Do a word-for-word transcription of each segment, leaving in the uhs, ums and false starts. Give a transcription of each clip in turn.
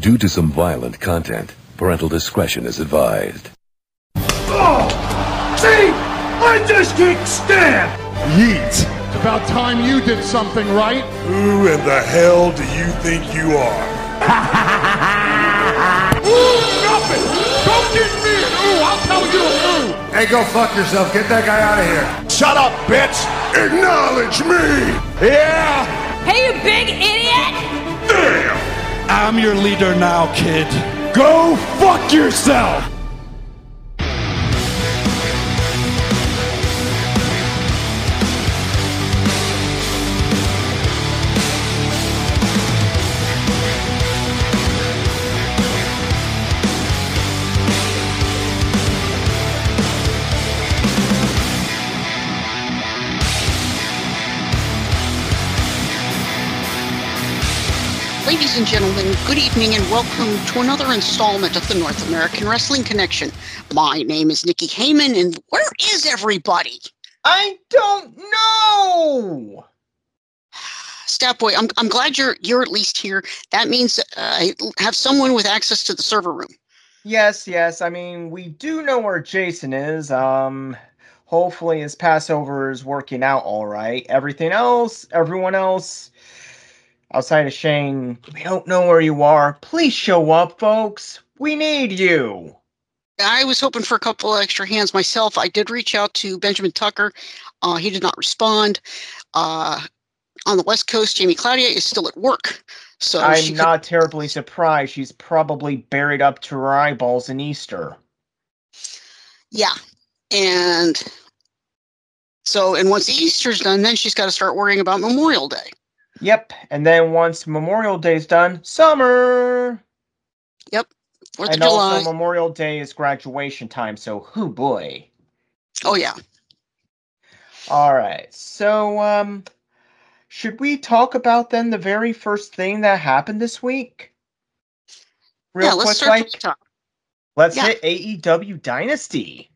Due to some violent content, parental discretion is advised. Oh! See? I just can't stand! Yeet. It's about time you did something right. Who in the hell do you think you are? Ooh, nothing! Don't get me an ooh, I'll tell you an ooh! Hey, go fuck yourself. Get that guy out of here. Shut up, bitch! Acknowledge me! Yeah! Hey, you big idiot! Damn! I'm your leader now, kid. Go fuck yourself! Ladies and gentlemen, good evening and welcome to another installment of the North American Wrestling Connection. My name is Nikki Heyman, and where is everybody? I don't know! Statboy, I'm I'm glad you're you're at least here. That means uh, I have someone with access to the server room. Yes, yes, I mean, we do know where Jason is. Um, hopefully his Passover is working out all right. Everything else, everyone else... outside of Shane, we don't know where you are. Please show up, folks. We need you. I was hoping for a couple of extra hands myself. I did reach out to Benjamin Tucker. Uh, he did not respond. Uh, on the West Coast, Jamie Claudia is still at work. So I'm she not could... terribly surprised. She's probably buried up to her eyeballs in Easter. Yeah. And so, and once Easter's done, then she's got to start worrying about Memorial Day. Yep, and then once Memorial Day's done, summer! Yep, fourth and of July. Also Memorial Day is graduation time, so hoo boy. Oh, yeah. Alright, so, um, should we talk about then the very first thing that happened this week? Real yeah, quick, let's start like, from the top. Let's yeah. hit A E W Dynasty.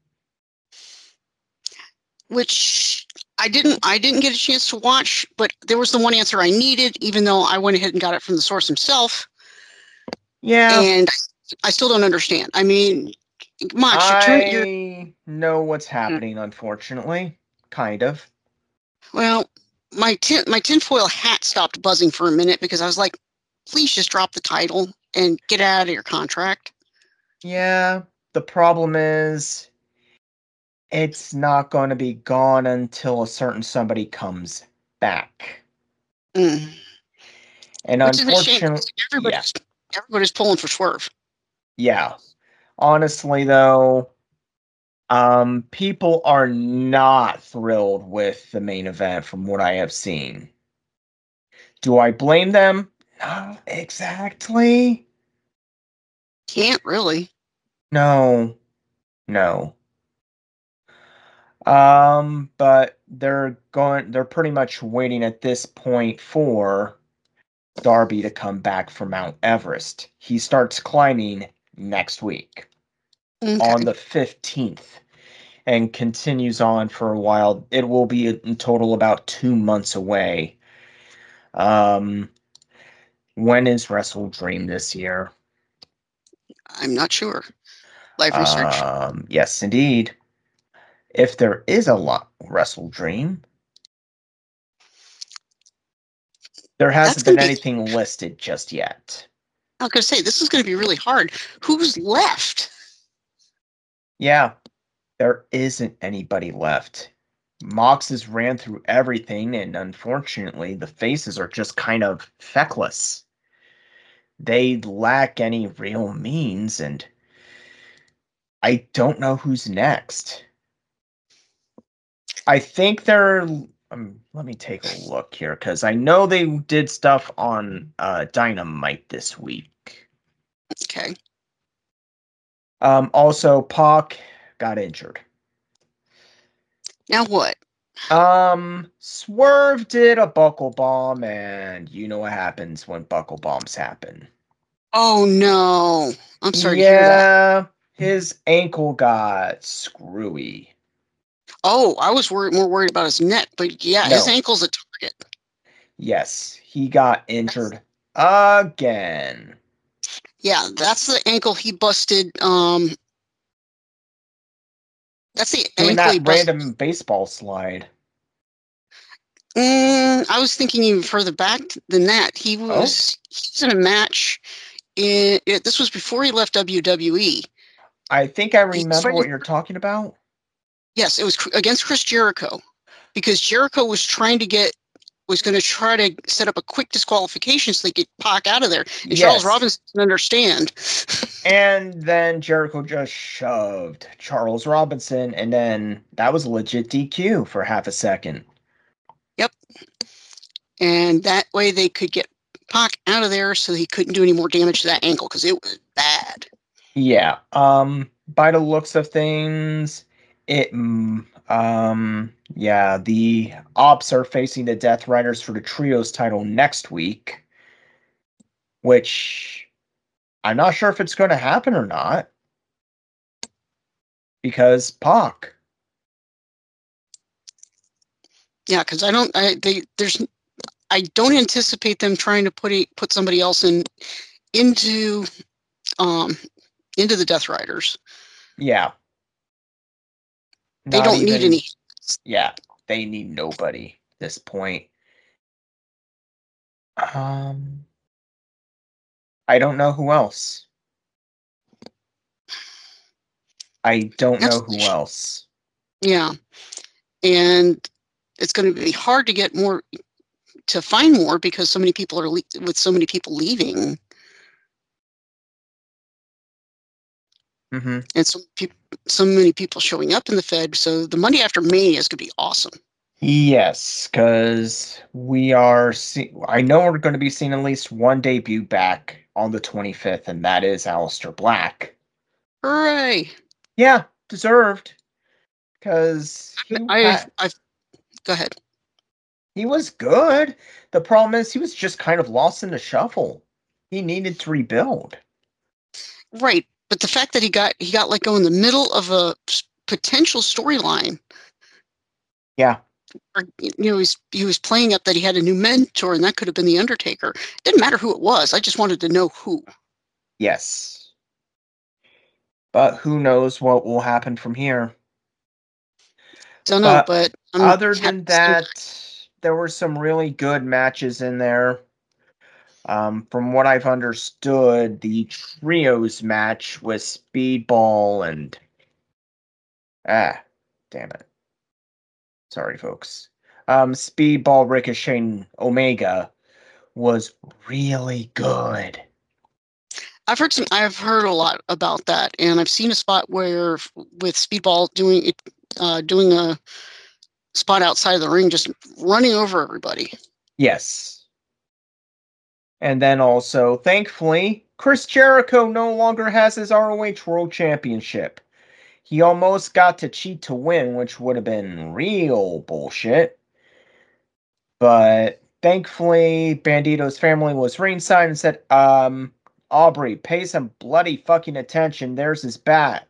Which... I didn't I didn't get a chance to watch, but there was the one answer I needed, even though I went ahead and got it from the source himself. Yeah. And I still don't understand. I mean, Mach, I you're... know what's happening, hmm. unfortunately. Kind of. Well, my tin, my tinfoil hat stopped buzzing for a minute because I was like, please just drop the title and get out of your contract. Yeah, the problem is... it's not going to be gone until a certain somebody comes back. Mm. And Which unfortunately, is a shame. Everybody's, yeah. everybody's pulling for Swerve. Yeah. Honestly, though, um, people are not thrilled with the main event from what I have seen. Do I blame them? Not exactly. Can't really. No. No. Um, but they're going, they're pretty much waiting at this point for Darby to come back from Mount Everest. He starts climbing next week okay. on the fifteenth and continues on for a while. It will be in total about two months away. Um, when is Wrestle Dream this year? I'm not sure. Live research. Um, yes, indeed. If there is a lot Wrestle Dream, there hasn't been anything be... listed just yet. I was going to say, this is going to be really hard. Who's left? Yeah, there isn't anybody left. Mox has ran through everything, and unfortunately, the faces are just kind of feckless. They lack any real means, and I don't know who's next. I think they're... Um, let me take a look here, because I know they did stuff on uh, Dynamite this week. Okay. Um, also, Pac got injured. Now what? Um, Swerve did a buckle bomb, and you know what happens when buckle bombs happen. Oh, no. I'm sorry yeah, to hear that. His ankle got screwy. Oh, I was worried, more worried about his neck, but yeah, no. His ankle's a target. Yes, he got injured That's... again. Yeah, that's the ankle he busted. Um, that's the Doing ankle he that busted. random baseball slide. Mm, I was thinking even further back than that. He was, Oh. he was in a match. In, it, this was before he left W W E. I think I He's remember fighting- what you're talking about. Yes, it was cr- against Chris Jericho, because Jericho was trying to get was going to try to set up a quick disqualification so they could Pac out of there. And Charles Yes. Robinson didn't understand. And then Jericho just shoved Charles Robinson, and then that was a legit D Q for half a second. Yep. And that way they could get Pac out of there so he couldn't do any more damage to that ankle because it was bad. Yeah. Um. By the looks of things, it. mm, Um. Yeah. The Ops are facing the Death Riders for the Trios title next week, which I'm not sure if it's going to happen or not because Pac. Yeah, because I don't. I they there's. I don't anticipate them trying to put a, put somebody else in into um into the Death Riders. Yeah. They Not don't need even- any. Yeah, they need nobody at this point. Um, I don't know who else. I don't know who else. Yeah, and it's going to be hard to get more to find more because so many people are le- with so many people leaving. Mm-hmm. And so, pe- so many people showing up in the Fed. So the Monday after Mania is going to be awesome. Yes, because we are. See- I know we're going to be seeing at least one debut back on the twenty-fifth, and that is Aleister Black. Hooray! Yeah, deserved. Because he, I, had- I've go ahead. he was good. The problem is he was just kind of lost in the shuffle. He needed to rebuild. Right, but the fact that he got he got let go in the middle of a s- potential storyline. Yeah. Or, you know, he's, he was playing up that he had a new mentor, and that could have been the Undertaker. It didn't matter who it was. I just wanted to know who. Yes. But who knows what will happen from here. Don't know, But but I'm Other happy than to see him. that, there were some really good matches in there. Um, from what I've understood, the trios match with Speedball and ah, damn it. Sorry, folks. Um, Speedball, Ricochet, and Omega was really good. I've heard some. I've heard a lot about that, and I've seen a spot where with Speedball doing it, uh, doing a spot outside of the ring, just running over everybody. Yes. And then also, thankfully, Chris Jericho no longer has his R O H World Championship. He almost got to cheat to win, which would have been real bullshit. But thankfully, Bandito's family was ringside and said, um, Aubrey, pay some bloody fucking attention. There's his bat.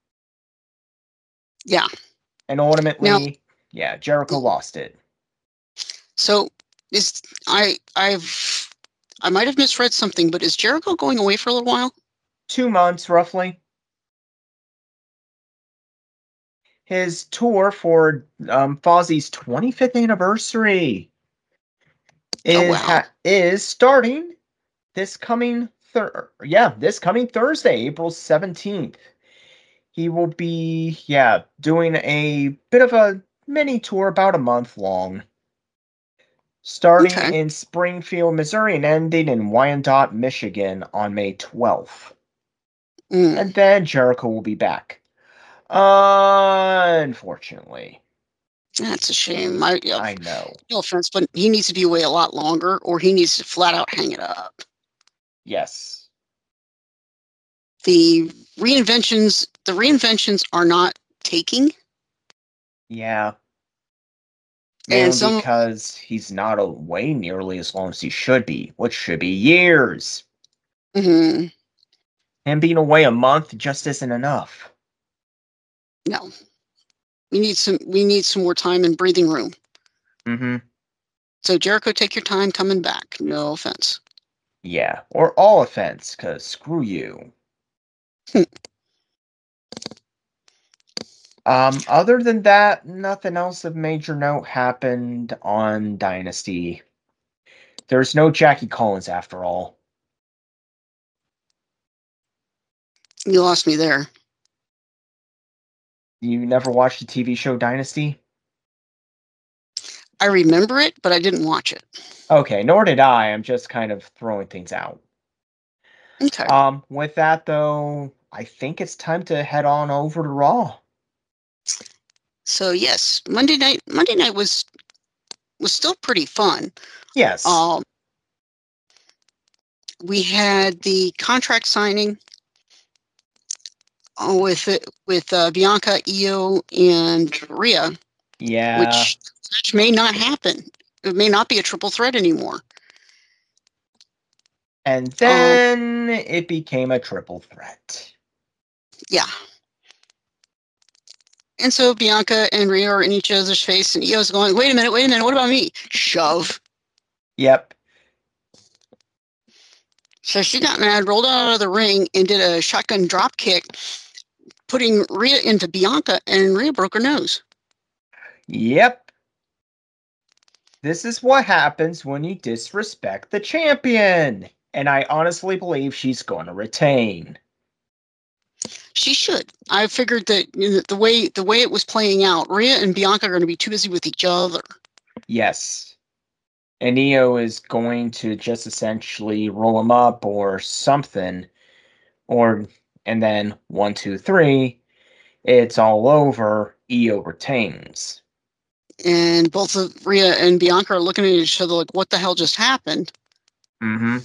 Yeah. And ultimately, Now, yeah, Jericho lost it. So is I I've I might have misread something, but is Jericho going away for a little while? Two months, roughly. His tour for um, Fozzie's twenty-fifth anniversary is, Oh, wow. ha- is starting this coming thir- yeah, this coming Thursday, April seventeenth. He will be, yeah, doing a bit of a mini tour, about a month long. Starting Okay. in Springfield, Missouri, and ending in Wyandotte, Michigan on May twelfth. Mm, And then Jericho will be back. Unfortunately. that's a shame. I, yeah, I know. no offense, but he needs to be away a lot longer, or he needs to flat out hang it up. Yes. The reinventions, the reinventions are not taking, Yeah. And Mainly some- because he's not away nearly as long as he should be, which should be years. mhm, Him being away a month just isn't enough. no. We need some. We need some more time and breathing room. Mm-hmm. So Jericho, take your time coming back. No offense. Yeah, or all offense, because screw you. um, other than that, nothing else of major note happened on Dynasty. There's no Jackie Collins after all. You lost me there. You never watched the T V show Dynasty? I remember it, but I didn't watch it. Okay, nor did I. I'm just kind of throwing things out. Okay. Um, with that though, I think it's time to head on over to Raw. So yes, Monday night. Monday night was was still pretty fun. Yes. Um, we had the contract signing uh, with with uh, Bianca, Io, and Rhea. Yeah. Which, which may not happen. It may not be a triple threat anymore. And then um, it became a triple threat. Yeah. And so Bianca and Rhea are in each other's face, and Io's going, wait a minute, wait a minute, what about me? Shove. Yep. So she got mad, rolled out of the ring, and did a shotgun drop kick, putting Rhea into Bianca, and Rhea broke her nose. Yep. This is what happens when you disrespect the champion. And I honestly believe she's going to retain. She should. I figured that you know, the way the way it was playing out, Rhea and Bianca are going to be too busy with each other. Yes. And Io is going to just essentially roll him up or something. Or, and then one, two, three, it's all over. Io retains. And both of Rhea and Bianca are looking at each other like, what the hell just happened? Mm-hmm.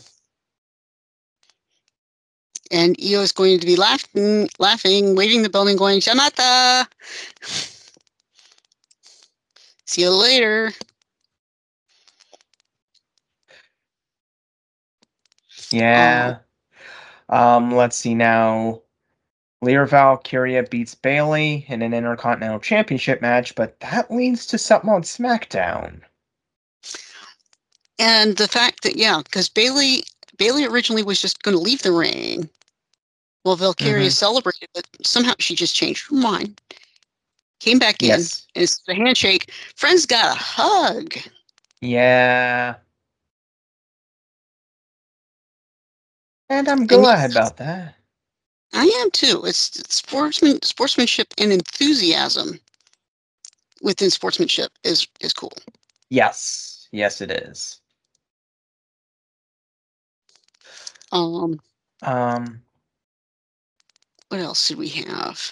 And Io is going to be laughing, laughing, waving the belt and going, Shamata! See you later. Yeah. Um, um let's see now. Lyra Valkyria beats Bayley in an Intercontinental Championship match, but that leads to something on SmackDown. And the fact that, yeah, because Bayley Bayley originally was just going to leave the ring. Well, Valkyria mm-hmm. celebrated, but somehow she just changed her mind. Came back yes. in. It's the handshake. Friends got a hug. Yeah. And I'm glad about that. I am too. It's, it's sportsman sportsmanship and enthusiasm within sportsmanship is is cool. Yes. Yes, it is. Um. Um. What else did we have?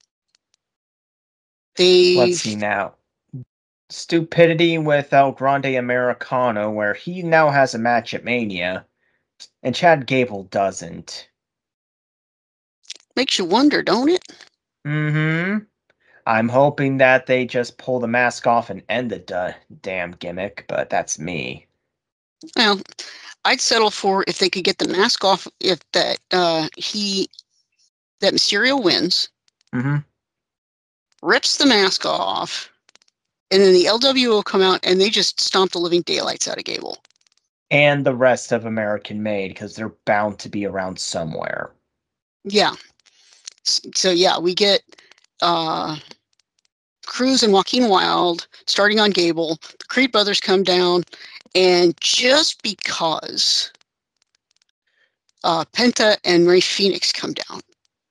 They. Let's see now. Stupidity with El Grande Americano, where he now has a match at Mania, and Chad Gable doesn't. Makes you wonder, don't it? Mm-hmm. I'm hoping that they just pull the mask off and end the d- damn gimmick, but that's me. Well, I'd settle for if they could get the mask off, if that uh, he, that Mysterio wins, mm-hmm. rips the mask off, and then the L W will come out and they just stomp the living daylights out of Gable. And the rest of American Made, because they're bound to be around somewhere. Yeah. So, yeah, we get uh, Cruz and Joaquin Wilde starting on Gable. The Creed brothers come down, and just because uh, Penta and Ray Phoenix come down.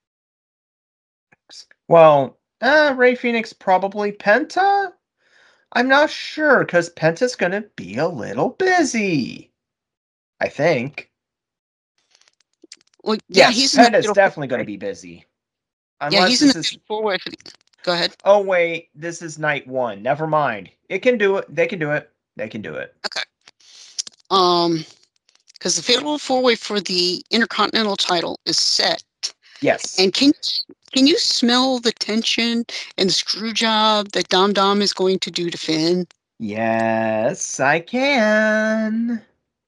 Well, uh, Ray Phoenix probably Penta? I'm not sure, because Penta's going to be a little busy. I think. Well, yeah, yes, he's Penta's definitely going to be busy. Unless yeah, he's in the is... four-way. Go ahead. Oh, wait, this is night one. Never mind. It can do it. They can do it. They can do it. Okay. Um, because the fatal four-way for the Intercontinental title is set. Yes. And can can you smell the tension and the screw job that Dom Dom is going to do to Finn? Yes, I can.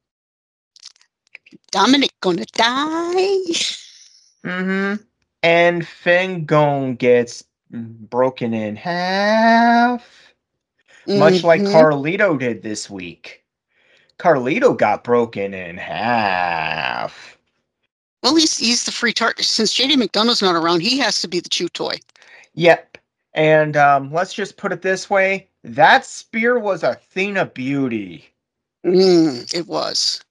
Dominic gonna die. Mm-hmm. And Finn Gone gets broken in half. Mm-hmm. Much like Carlito did this week. Carlito got broken in half. Well, he's he's the free target. Since J D McDonough's not around, he has to be the chew toy. Yep. And um, let's just put it this way. That spear was a thing of beauty. Mm, it was.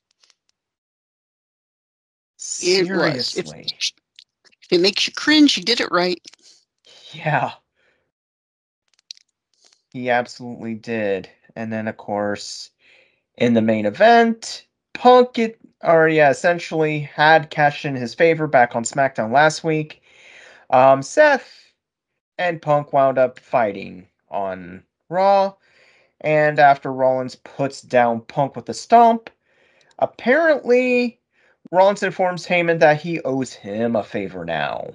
Seriously. It was. If, if it makes you cringe, you did it right. Yeah. He absolutely did. And then, of course, in the main event, Punk, it, or yeah, essentially had cashed in his favor back on SmackDown last week. Um, Seth and Punk wound up fighting on Raw. And after Rollins puts down Punk with a stomp, apparently Rollins informs Heyman that he owes him a favor now.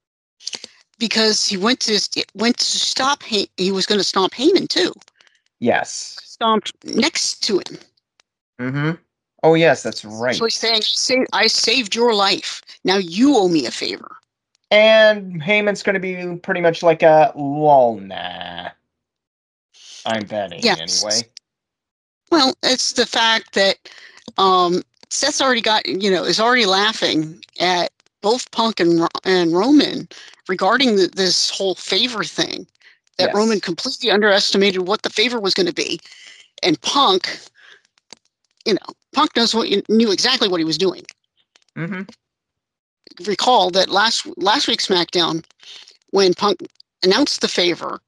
Because he went to went to stop Hey, he was going to stomp Heyman too. Yes. Stomped next to him. Mm-hmm. Oh yes, that's right. So he's saying, "I saved your life. Now you owe me a favor." And Heyman's going to be pretty much like a lol, nah. I'm betting yes. anyway. Well, it's the fact that um, Seth's already got, you know, is already laughing at both Punk and and Roman regarding the, this whole favor thing. That yes. Roman completely underestimated what the favor was going to be, and Punk, you know, Punk knows what knew exactly what he was doing. Mm-hmm. Recall that last last week's SmackDown, when Punk announced the favor,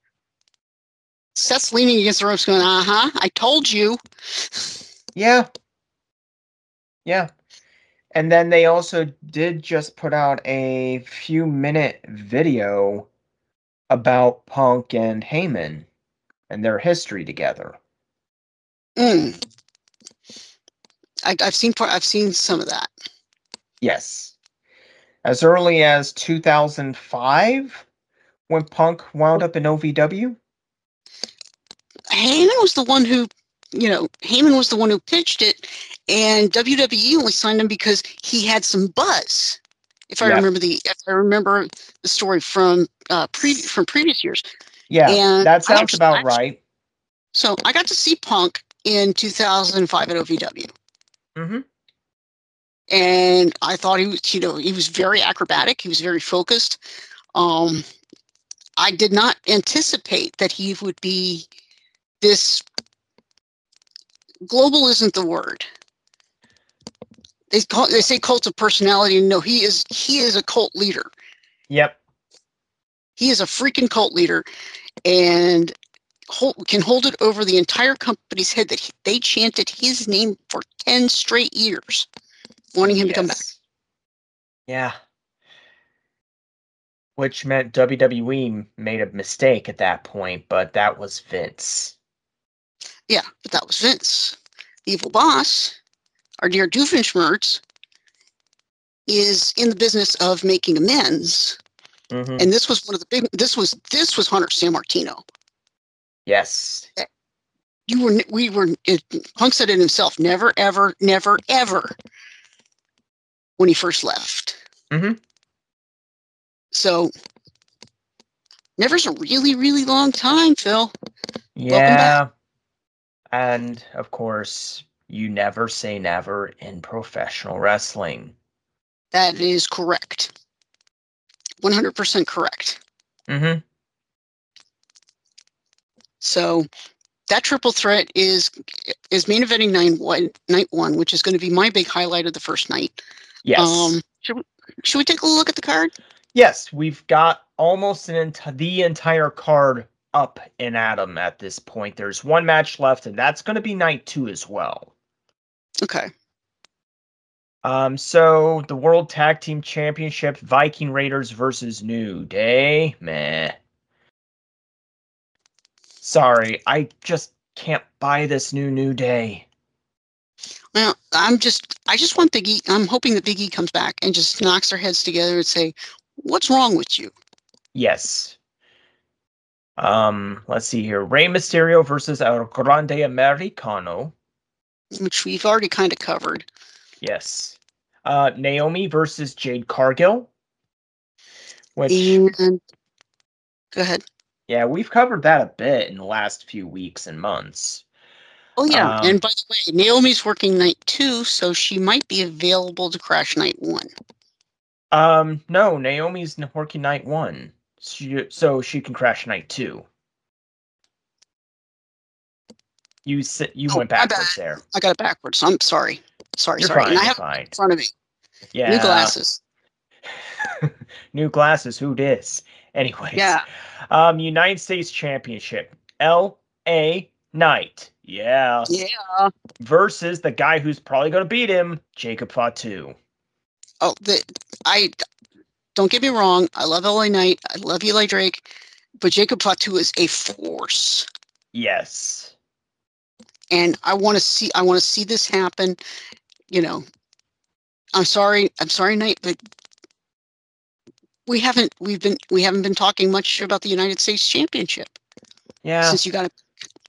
Seth's leaning against the ropes, going, "Uh huh, I told you." Yeah. Yeah. And then they also did just put out a few minute video about Punk and Heyman and their history together. Mm. I, I've seen I've seen some of that. Yes. As early as two thousand five, when Punk wound up in O V W. Heyman was the one who, you know, Heyman was the one who pitched it, and W W E only signed him because he had some buzz. If I yep. remember the, if I remember the story from uh, pre from previous years. Yeah, and that sounds actually, about actually, right. So I got to see Punk in two thousand five at O V W. Mm-hmm. And I thought he was, you know, he was very acrobatic. He was very focused. Um, I did not anticipate that he would be this. Global isn't the word. They call they say cult of personality. No, he is he is a cult leader. Yep. He is a freaking cult leader, and hold, can hold it over the entire company's head that he, they chanted his name for ten straight years, wanting him yes. to come back. Yeah. Which meant W W E made a mistake at that point, but that was Vince. Yeah, but that was Vince. The evil boss, our dear Doofenshmirtz, is in the business of making amends. Mm-hmm. And this was one of the big. This was this was Hunter Sammartino. Yes. You were. We were. It, Punk said it himself. Never, ever, never, ever. When he first left. Mm-hmm. So, never's a really, really long time, Phil. Yeah. And of course, you never say never in professional wrestling. That is correct. one hundred percent correct. Mm-hmm. So that triple threat is is main eventing night one, night one, which is going to be my big highlight of the first night. Yes. Um, should we, should we take a look at the card? Yes, we've got almost an ent- the entire card up and at 'em at this point. There's one match left, and that's going to be night two as well. Okay. Um, so the World Tag Team Championship, Viking Raiders versus New Day. Meh. Sorry, I just can't buy this new New Day. Well, I'm just, I just want Big E. I'm hoping that Big E comes back and just knocks their heads together and say, "What's wrong with you?" Yes. Um, let's see here. Rey Mysterio versus El Grande Americano. Which we've already kind of covered. Yes. Uh, Naomi versus Jade Cargill. Which, and go ahead. Yeah, we've covered that a bit in the last few weeks and months. Oh yeah, Um, and by the way, Naomi's working night two, so she might be available to crash night one. um, no, Naomi's n- working night one, she, so she can crash night two. You sit, you Oh, went my backwards bad. there. I got it backwards. I'm sorry. Sorry, You're sorry. fine. And I You're have it fine. in front of me. Yeah. New glasses. New glasses. Who dis? Anyways, Yeah. um, United States Championship, L A Knight, yeah, Yeah. versus the guy who's probably going to beat him, Jacob Fatu. Oh, the I don't get me wrong. I love L A Knight. I love Eli Drake, but Jacob Fatu is a force, Yes. and I want to see. I want to see this happen. You know, I'm sorry. I'm sorry, Knight, but we haven't. We've been. We haven't been talking much about the United States Championship Yeah. since you got it.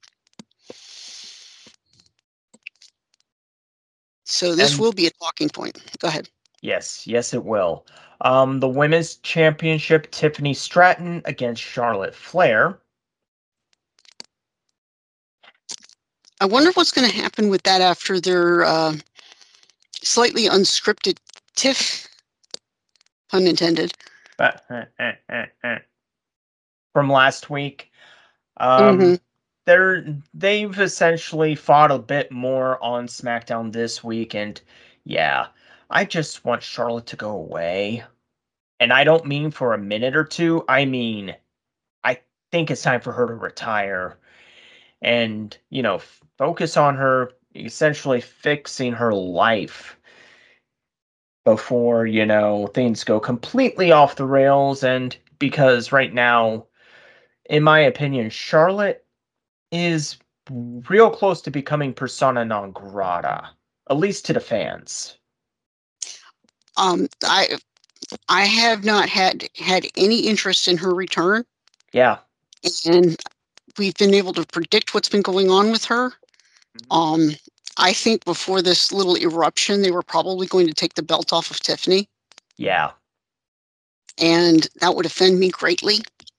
So this And- will be a talking point. Go ahead. Yes. Yes, it will. Um, the women's championship, Tiffany Stratton against Charlotte Flair. I wonder what's going to happen with that after their uh, slightly unscripted tiff, pun intended. But, eh, eh, eh, eh. From last week. Um, Mm-hmm. they're they've essentially fought a bit more on SmackDown this week, and yeah, I just want Charlotte to go away. And I don't mean for a minute or two. I mean, I think it's time for her to retire and, you know, f- focus on her essentially fixing her life before, you know, things go completely off the rails. And because right now, in my opinion, Charlotte is real close to becoming persona non grata, at least to the fans. Um, I I have not had had any interest in her return, Yeah. and we've been able to predict what's been going on with her. Um, I think before this little eruption, they were probably going to take the belt off of Tiffany, Yeah. and that would offend me greatly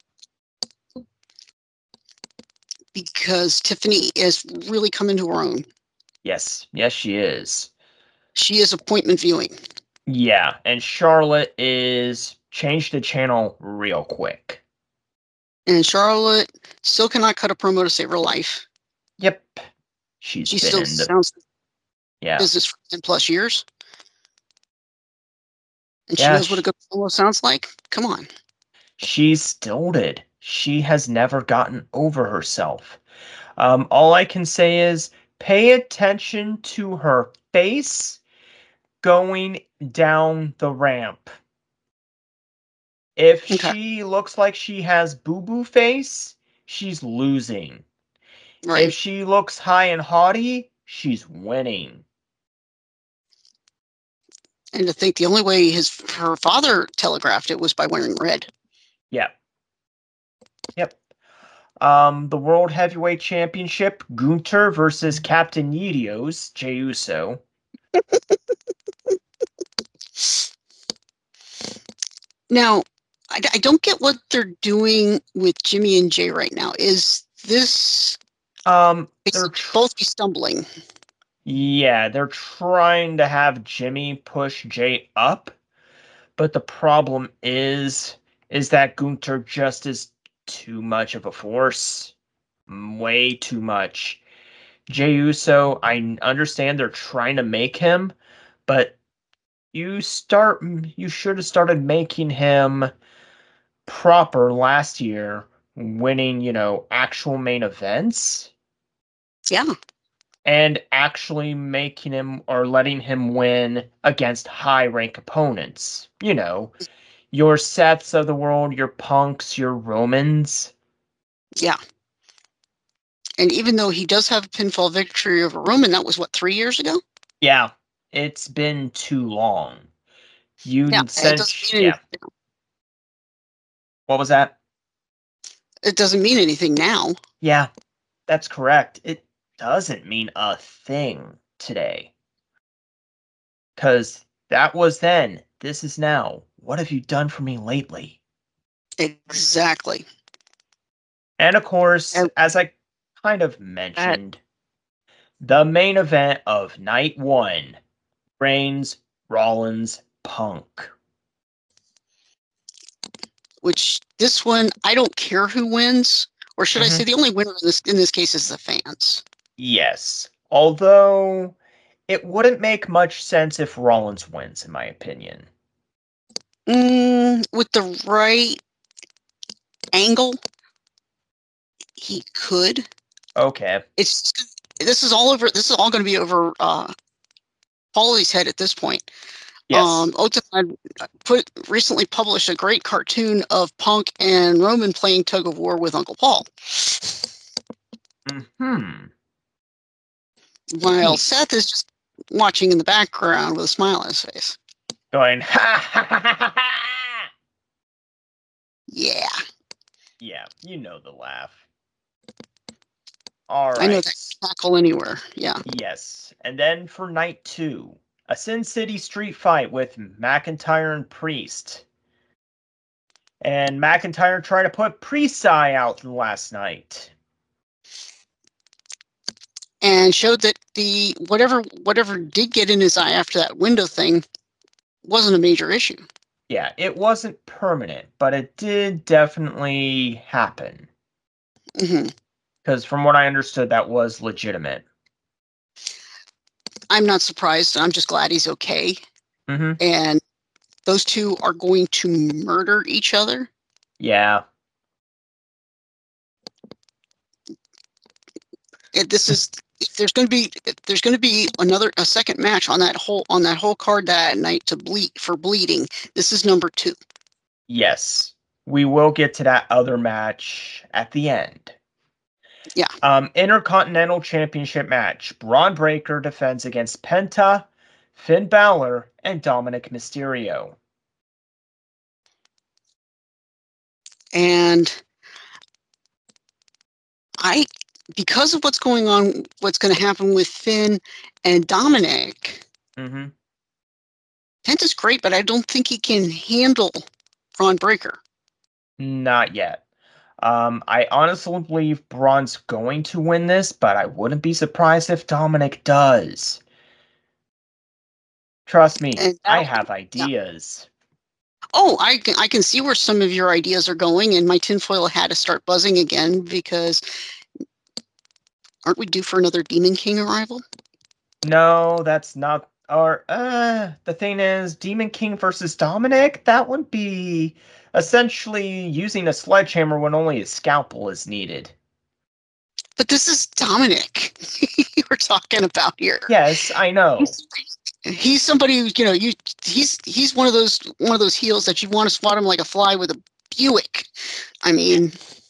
because Tiffany is really coming to her own. Yes. Yes, she is. She is appointment viewing. Yeah. And Charlotte is changed the channel real quick. And Charlotte still cannot cut a promo to save her life. Yep. She's She been still in the sounds yeah. business for ten plus years. And she Yeah, knows what a sh- good promo sounds like. Come on. She's stilted. She has never gotten over herself. Um, all I can say is pay attention to her face going down the ramp. If Okay. she looks like she has boo-boo face, she's losing. Right. If she looks high and haughty, she's winning. And to think the only way his her father telegraphed it was by wearing red. Yep. Yep. Um, the World Heavyweight Championship, Gunther versus Captain Yedios, Jey Uso. Now, I, I don't get what they're doing with Jimmy and Jay right now. Is this Um, they they're should tr- both be stumbling? yeah, they're trying to have Jimmy push Jay up, but the problem is, is that Gunther just is too much of a force, way too much. Jey Uso, I understand they're trying to make him, but you start, you should have started making him proper last year, winning, you know, actual main events. Yeah. And actually making him or letting him win against high rank opponents. You know, your Seths of the world, your Punks, your Romans. Yeah. And even though he does have a pinfall victory over Roman, that was what, three years ago? Yeah, it's been too long. You Yeah. It sent, doesn't mean yeah. anything now. What was that? It doesn't mean anything now. Yeah, that's correct. It doesn't mean a thing today. Because that was then. This is now. What have you done for me lately? Exactly. And of course, And as I kind of mentioned, The main event of night one. Reigns, Rollins, Punk. Which, this one, I don't care who wins. Or should Mhm. I say the only winner in this, in this case is the fans. Yes. Although, it wouldn't make much sense if Rollins wins, in my opinion. Mm, with the right angle, he could. Okay. It's this is all over. This is all going to be over uh, Paulie's head at this point. Yes. Um, Otis had put recently published a great cartoon of Punk and Roman playing tug of war with Uncle Paul. Hmm. While Neat. Seth is just watching in the background with a smile on his face. Going, ha ha ha ha ha! Yeah, Yeah, you know the laugh. All right. I know that cackle anywhere. Yeah. Yes. And then for night two, a Sin City street fight with McIntyre and Priest. And McIntyre tried to put Priest's eye out last night. And showed that the whatever whatever did get in his eye after that window thing wasn't a major issue. Yeah, it wasn't permanent, but it did definitely happen. Mm-hmm. Because from what I understood, that was legitimate. I'm not surprised. I'm just glad he's okay. Mm-hmm. And those two are going to murder each other. Yeah. And this is if there's going to be if there's going to be another a second match on that whole on that whole card that night to bleed for bleeding. This is number two. Yes, we will get to that other match at the end. Yeah. Um, Intercontinental Championship match. Braun Breaker defends against Penta, Finn Balor, and Dominic Mysterio. And I, because of what's going on, what's going to happen with Finn and Dominic, Mm-hmm. Penta's great, but I don't think he can handle Braun Breaker. Not yet. Um, I honestly believe Braun's going to win this, but I wouldn't be surprised if Dominic does. Trust me, And I that'll- have ideas. Oh, I can, I can see where some of your ideas are going, and my tinfoil had to start buzzing again because aren't we due for another Demon King arrival? No, that's not. Or uh, the thing is, Demon King versus Dominic. That would be essentially using a sledgehammer when only a scalpel is needed. But this is Dominic we're talking about here. Yes, I know. He's, he's somebody who, you know, you he's he's one of those one of those heels that you want to swat him like a fly with a Buick. I mean,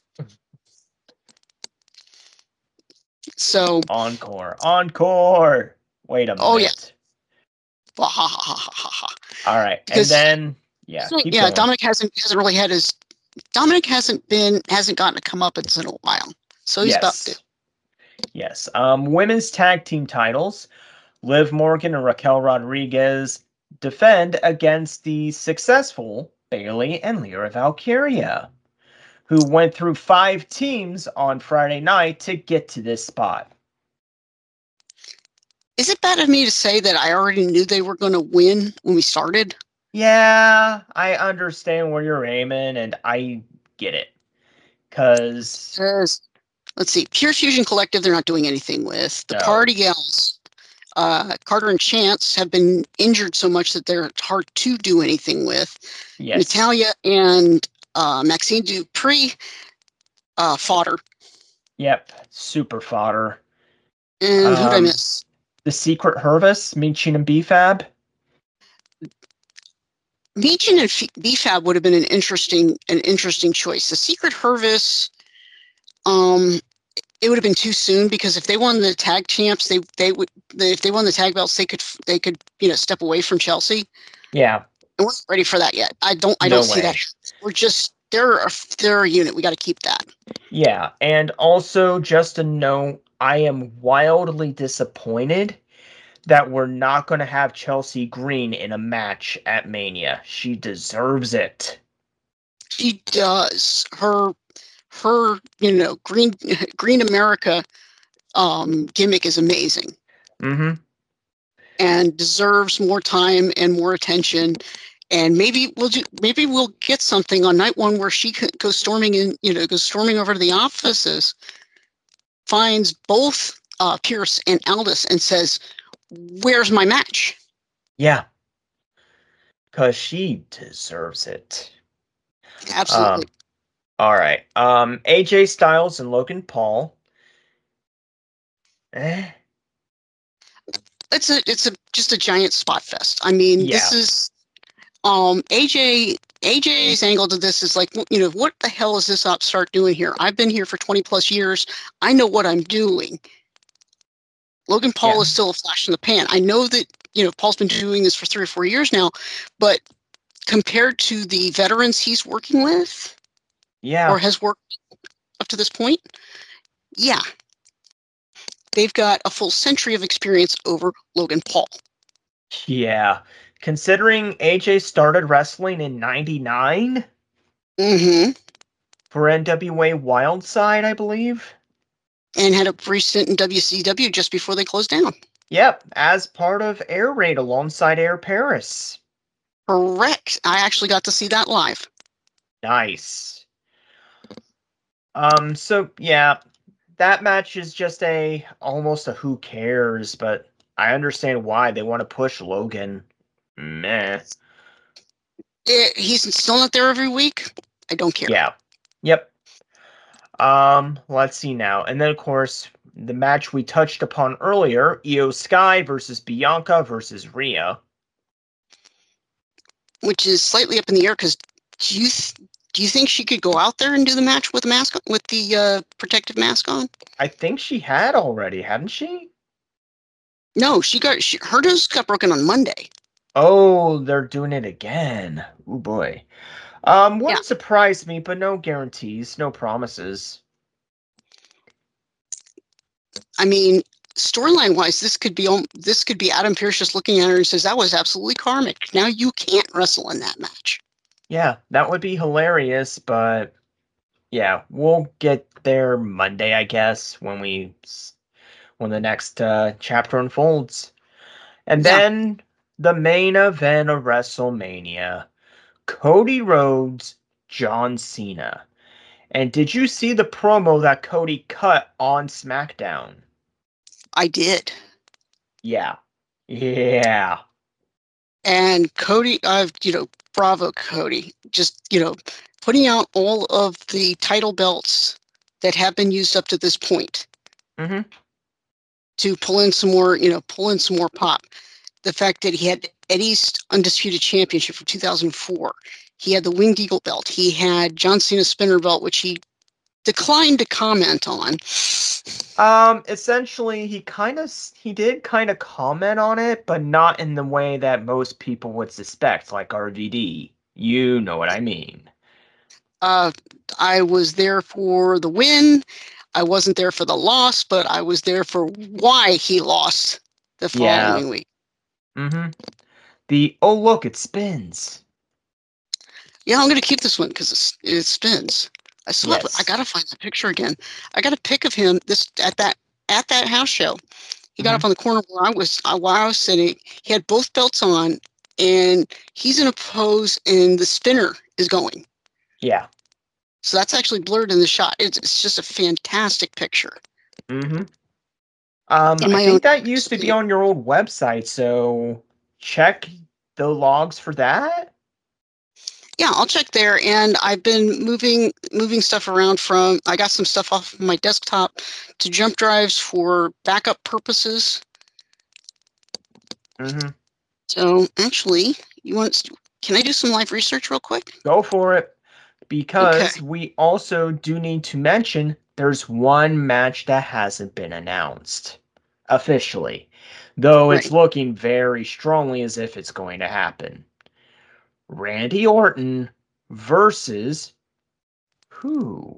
so Encore, encore. Wait a minute. Oh, yeah. ha ha ha ha ha ha. All right, Because- and then yeah, So, keep yeah, going. Dominic hasn't hasn't really had his Dominic hasn't been hasn't gotten to come up in a while, so he's about to. Yes. Um, women's tag team titles. Liv Morgan and Raquel Rodriguez defend against the successful Bayley and Lyra Valkyria, who went through five teams on Friday night to get to this spot. Is it bad of me to say that I already knew they were going to win when we started? Yeah, I understand where you're aiming, and I get it. Because, Because let's see, Pure Fusion Collective, they're not doing anything with the No. Party Gals. Uh, Carter and Chance have been injured so much that they're hard to do anything with. yes. Natalia and uh, Maxine Dupree, uh, fodder. Yep, super fodder. And who'd I Um, miss? The Secret Hervis, Michin and B Fab. Meechin and F- B Fab would have been an interesting an interesting choice. The Secret Hervis, um, it would have been too soon because if they won the tag champs, they they would if they won the tag belts, they could they could you know step away from Chelsea. Yeah, And we're not ready for that yet. I don't I No don't see way. that. We're just they're a, they're a unit. We got to keep that. yeah. And also, just a note, I am wildly disappointed that we're not going to have Chelsea Green in a match at Mania. She deserves it. She does her her you know green green America um, gimmick is amazing. Mm-hmm. And deserves more time and more attention. And maybe we'll do, maybe we'll get something on night one where she goes storming in, you know, goes storming over to the offices, finds both uh, Pierce and Aldis, and says, "Where's my match?" Yeah, because she deserves it. Absolutely. Um, all right. Um, A J Styles and Logan Paul. Eh. It's a it's a just a giant spot fest. I mean, Yeah. this is um A J A J's angle to this is like, you know, what the hell is this upstart doing here? I've been here for twenty plus years. I know what I'm doing. Logan Paul Yeah. is still a flash in the pan. I know that, you know, Paul's been doing this for three or four years now, but compared to the veterans he's working with Yeah. or has worked up to this point, yeah. They've got a full century of experience over Logan Paul. Yeah. Considering A J started wrestling in ninety-nine Mm-hmm. for N W A Wildside, I believe. And had a brief stint in W C W just before they closed down. Yep, as part of Air Raid alongside Air Paris. Correct. I actually got to see that live. Nice. Um, so yeah, that match is just a almost a who cares, but I understand why they want to push Logan. Meh. It, he's still not there every week. I don't care. Yeah. Yep. Um, let's see now. And then of course, the match we touched upon earlier, Io Sky versus Bianca versus Rhea. Which is slightly up in the air because do you th- do you think she could go out there and do the match with the mask with the uh, protective mask on? I think she had already, hadn't she? No, she got she, her nose got broken on Monday. Oh, they're doing it again. Oh boy. Um, wouldn't Yeah. surprise me, but no guarantees, no promises. I mean, storyline wise, this could be this could be Adam Pearce just looking at her and says that was absolutely karmic. Now you can't wrestle in that match. Yeah, that would be hilarious, but yeah, we'll get there Monday, I guess, when we when the next uh, chapter unfolds. And Yeah. then the main event of WrestleMania, Cody Rhodes, John Cena. And did you see the promo that Cody cut on SmackDown? I did. Yeah. Yeah. And Cody, uh, you know, bravo, Cody. Just, you know, putting out all of the title belts that have been used up to this point Mm-hmm. to pull in some more, you know, pull in some more pop. The fact that he had Eddie's Undisputed Championship from two thousand four. He had the Winged Eagle belt. He had John Cena's Spinner belt, which he declined to comment on. Um, essentially, he kind of he did kind of comment on it, but not in the way that most people would suspect, like R V D. You know what I mean. Uh, I was there for the win. I wasn't there for the loss, but I was there for why he lost the following Yeah. week. Mm-hmm. The oh look, it spins. Yeah, I'm going to keep this one because it spins. I still have, Yes. I got to find the picture again. I got a pic of him this at that at that house show. He got Mhm. up on the corner where I was uh, where I was sitting. He had both belts on, and he's in a pose, and the spinner is going. Yeah. So that's actually blurred in the shot. It's, it's just a fantastic picture. Mm-hmm. Um, In I my think own- that used to be on your old website, so check the logs for that. Yeah, I'll check there. And I've been moving moving stuff around from. I got some stuff off my desktop to jump drives for backup purposes. Mm-hmm. So actually, you want? Can I do some live research real quick? Go for it. Because Okay. we also do need to mention there's one match that hasn't been announced officially, though it's Right. looking very strongly as if it's going to happen. Randy Orton versus who?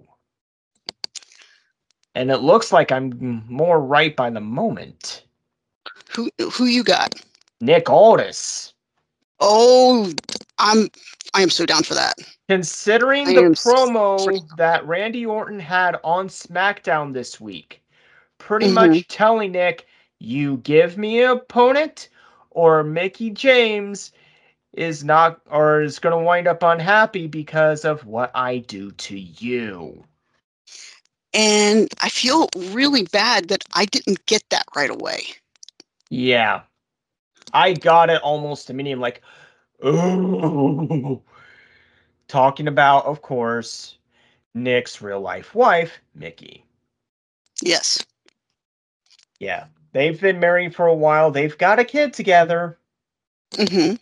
And it looks like I'm more right by the moment. Who who you got? Nick Aldis. Oh, I'm I am so down for that. Considering I the am promo freaking- that Randy Orton had on SmackDown this week pretty Mhm. much telling Nick, you give me an opponent, or Mickie James is not, or is going to wind up unhappy because of what I do to you. And I feel really bad that I didn't get that right away. Yeah. I got it almost immediately. I'm like, oh. Talking about, of course, Nick's real life wife, Mickie. Yes. Yeah. They've been married for a while. They've got a kid together. Mm-hmm.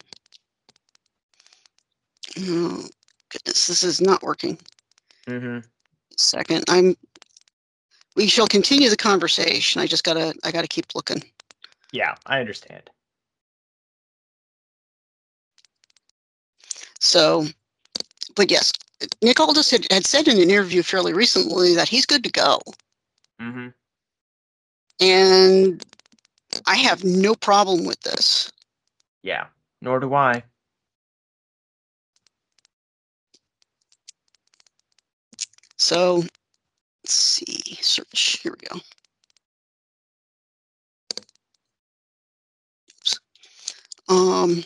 Oh, goodness, this is not working. Mm-hmm. Second, I'm. We shall continue the conversation. I just gotta. I gotta keep looking. Yeah, I understand. So, but yes, Nick Aldis had, had said in an interview fairly recently that he's good to go. Mm-hmm. And I have no problem with this. Yeah, nor do I. So, let's see. Search. Here we go. Oops. Um.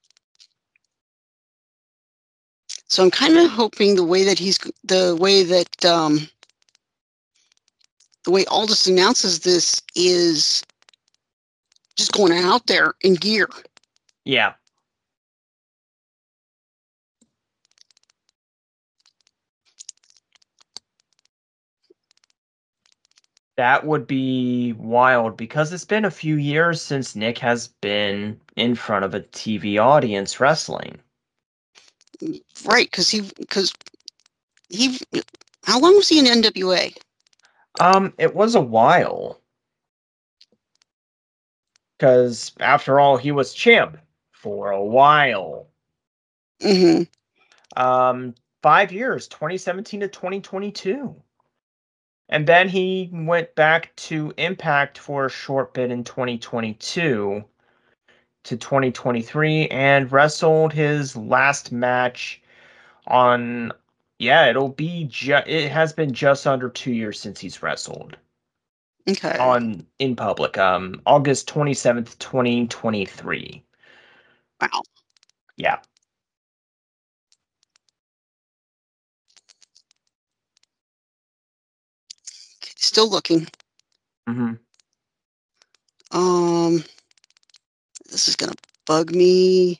So I'm kind of hoping the way that he's the way that um, the way Aldis announces this is just going out there in gear. Yeah. That would be wild because it's been a few years since Nick has been in front of a T V audience wrestling. Right, because he because he how long was he in N W A? Um, it was a while. Because after all, he was champ for a while. Mm-hmm. Um, five years, twenty seventeen to twenty twenty-two. And then he went back to Impact for a short bit in twenty twenty-two to twenty twenty-three and wrestled his last match on, yeah, it'll be, ju- it has been just under two years since he's wrestled Okay. on in public, um, August twenty-seventh, twenty twenty-three. Wow. Yeah. Okay, still looking. Mm-hmm. Um, this is gonna bug me.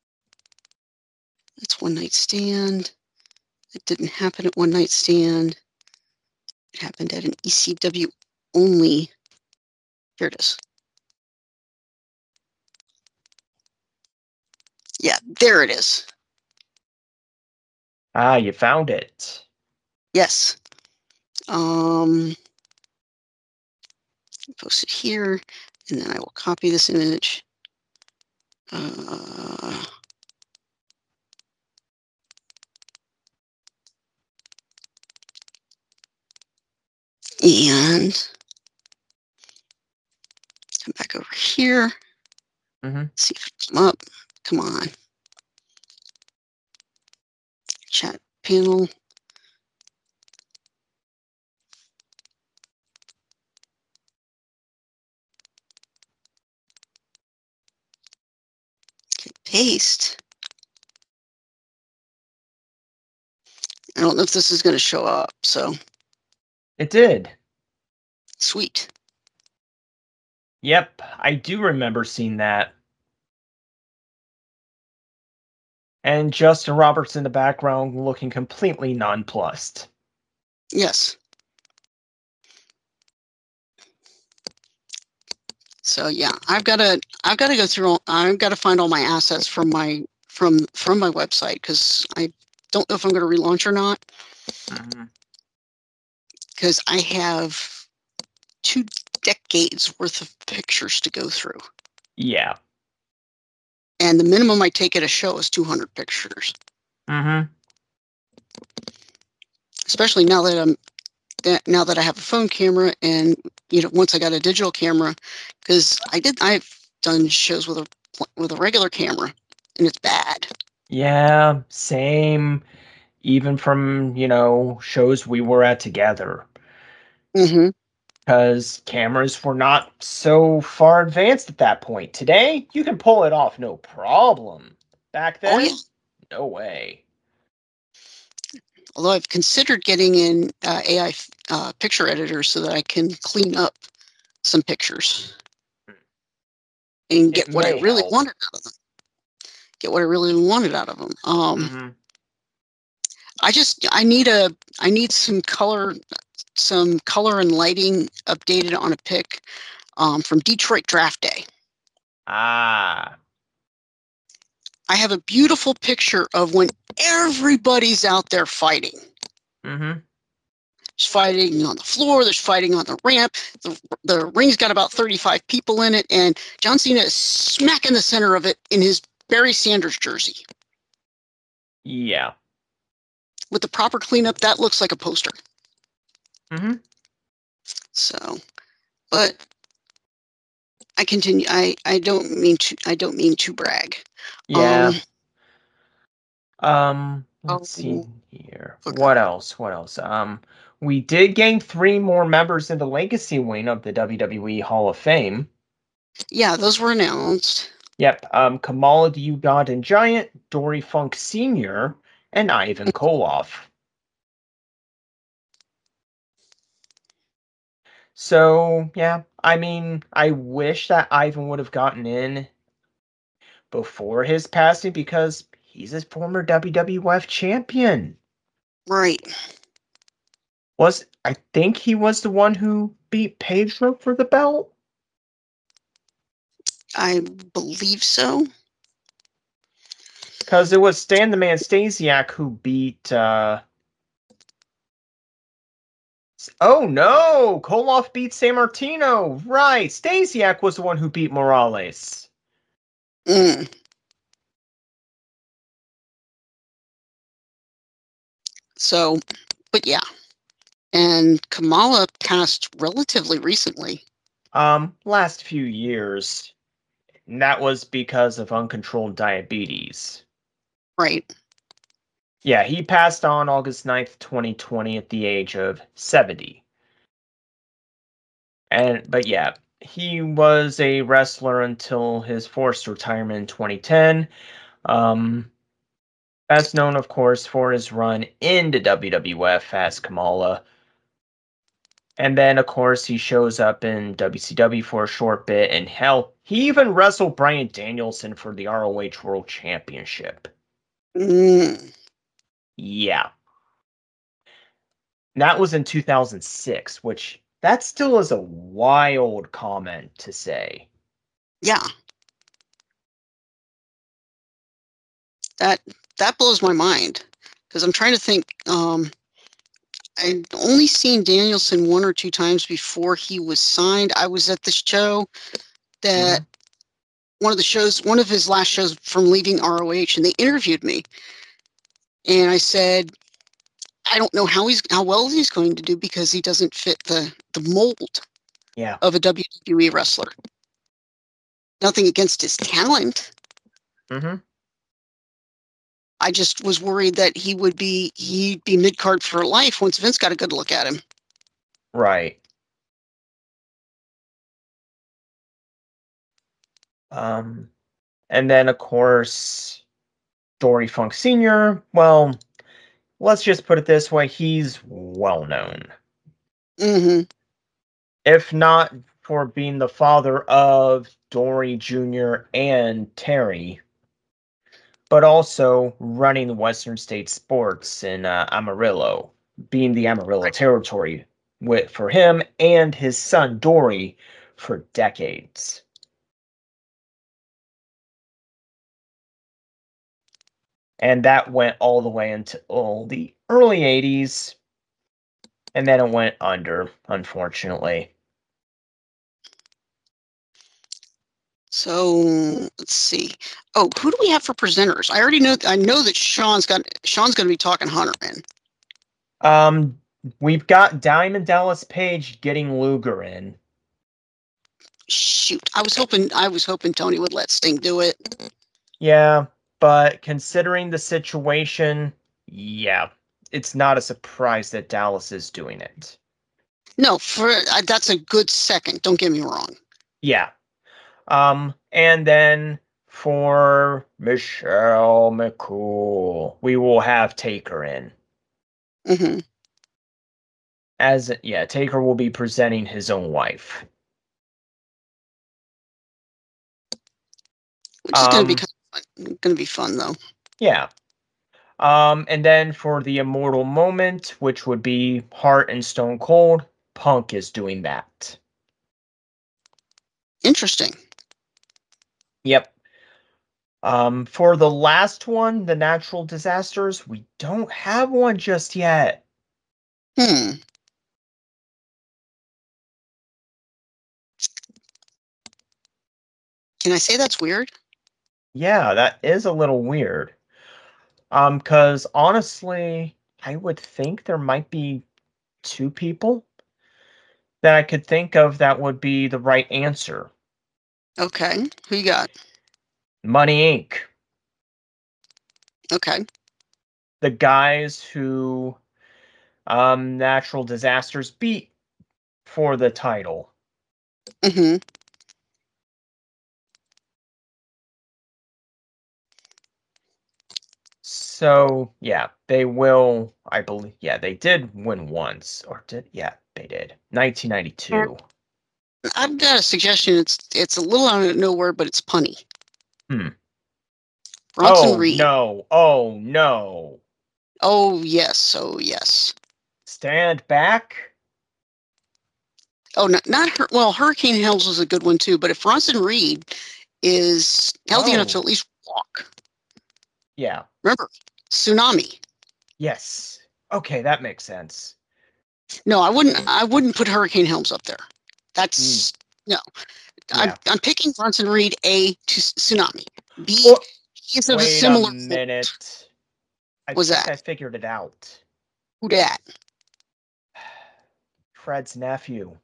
It's One Night Stand. It didn't happen at One Night Stand. It happened at an E C W only. Here it is. Yeah, there it is. Ah, you found it. Yes. Um, post it here, and then I will copy this image. Uh, and come back over here. Mm-hmm. See if it come up. Come on. Chat panel. Okay, paste. I don't know if this is going to show up, so It did. sweet. Yep, I do remember seeing that. And Justin Roberts in the background looking completely nonplussed. Yes. So yeah, I've got to I've got to go through. All, I've got to find all my assets from my from from my website because I don't know if I'm going to relaunch or not. Because I have two decades worth of pictures to go through. Yeah. And the minimum I take at a show is two hundred pictures. Mm-hmm. Especially now that I'm that now that I have a phone camera and you know once I got a digital camera, because I did I've done shows with a with a regular camera and it's bad. Yeah, same. Even from, you know, shows we were at together. Mm-hmm. Because cameras were not so far advanced at that point. Today, you can pull it off no problem. Back then, Oh, yeah. no way. Although I've considered getting in uh, A I uh, picture editors so that I can clean up some pictures and get It what I may really help. wanted out of them. Get what I really wanted out of them. Um, Mhm. I just I need a I need some color, some color and lighting updated on a pic um, from Detroit Draft Day. Ah. I have a beautiful picture of when everybody's out there fighting. Mm-hmm. There's fighting on the floor. There's fighting on the ramp. The, the ring's got about thirty-five people in it, and John Cena is smack in the center of it in his Barry Sanders jersey. Yeah. With the proper cleanup, that looks like a poster. Mm-hmm. So, but I continue. I, I don't mean to. I don't mean to brag. Yeah. Um, Um, let's see oh, here. okay. What else? What else? Um, we did gain three more members in the legacy wing of the W W E Hall of Fame. Yeah, those were announced. Yep. Um, Kamala the Ugandan Giant, Dory Funk Senior, and Ivan Koloff. So, yeah, I mean, I wish that Ivan would have gotten in before his passing because he's a former W W F champion. Right. Was I think he was the one who beat Pedro for the belt? I believe so. Because it was Stan the Man Stasiak who beat. Uh... Oh no! Koloff beat San Martino! Right! Stasiak was the one who beat Morales. Mm. So, but yeah. And Kamala passed relatively recently. Um, last few years. And that was because of uncontrolled diabetes. Right. Yeah, he passed on August ninth, twenty twenty at the age of seventy. And but yeah, he was a wrestler until his forced retirement in twenty ten. Um, best known, of course, for his run into W W F as Kamala. And then, of course, he shows up in W C W for a short bit, and hell, he even wrestled Bryan Danielson for the R O H World Championship. Mm. Yeah. And that was in two thousand six, which that still is a wild comment to say. Yeah. That that blows my mind because I'm trying to think. Um, I'd only seen Danielson one or two times before he was signed. I was at the show that mm-hmm. one of the shows, one of his last shows from leaving R O H, and they interviewed me, and I said, I don't know how he's how well he's going to do because he doesn't fit the the mold yeah. of a W W E wrestler. Nothing against his talent. Mm-hmm. I just was worried that he would be he'd be mid card for life once Vince got a good look at him. Right. Um, and then of course, Dory Funk Senior. Well, let's just put it this way: he's well known. Mm-hmm. If not for being the father of Dory Junior and Terry, but also running the Western State Sports in uh, Amarillo, being the Amarillo right. territory with for him and his son Dory for decades. And that went all the way until the early eighties, and then it went under, unfortunately. So let's see. Oh, who do we have for presenters? I already know. I know that Sean's got. Sean's going to be talking Hunter in. Um, we've got Diamond Dallas Page getting Luger in. Shoot, I was hoping. I was hoping Tony would let Sting do it. Yeah, but considering the situation, yeah, it's not a surprise that Dallas is doing it. No, for uh, that's a good second. Don't get me wrong. Yeah. Um, and then for Michelle McCool, we will have Taker in. Mm-hmm. As yeah, Taker will be presenting his own wife. Which is going to be Um, kind of fun. Going to be fun though. yeah. Um, and then for the immortal moment, which would be Hart and Stone Cold, Punk is doing that. Interesting. Yep. Um, for the last one, the natural disasters, we don't have one just yet. Hmm. Can I say that's weird? Yeah, that is a little weird. Um, because honestly, I would think there might be two people that I could think of that would be the right answer. Okay. Who you got? Money Incorporated. Okay. The guys who um natural disasters beat for the title. Mm-hmm. So yeah, they will. I believe. Yeah, they did win once, or did? Yeah, they did. nineteen ninety-two. I've got a suggestion. It's it's a little out of nowhere, but it's punny. Hmm. Bronson Oh Reed. no! Oh no! Oh yes. Oh yes. Stand back. Oh, not not her. Well, Hurricane Hills was a good one too. But if Bronson Reed is healthy enough to Oh at least walk, yeah. remember tsunami. Yes. Okay, that makes sense. No, I wouldn't. I wouldn't put Hurricane Helms up there. That's no. I'm Yeah. I'm picking Bronson Reed A to Tsunami. B Oh, is of a wait a similar. minute. I Was think that I figured it out. who dat? Fred's nephew,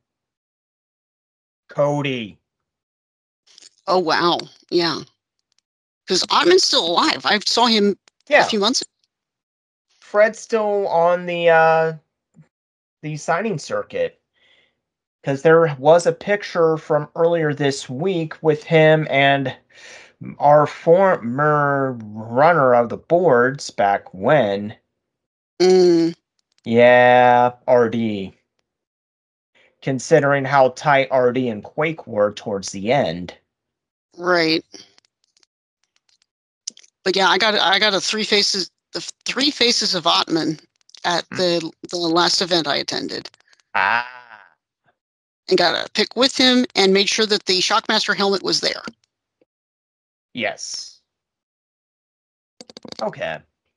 Cody. Oh wow, yeah. Because Ottman's still alive. I saw him a Yeah, few months ago. Fred's still on the uh the signing circuit. Because there was a picture from earlier this week with him and our former runner of the boards back when. Mm, Yeah, R D. Considering how tight R D and Quake were towards the end. right. But yeah, I got I got a three faces the three faces of Ottman at the the last event I attended, Ah, and got a pic with him and made sure that the Shockmaster helmet was there. yes. Okay.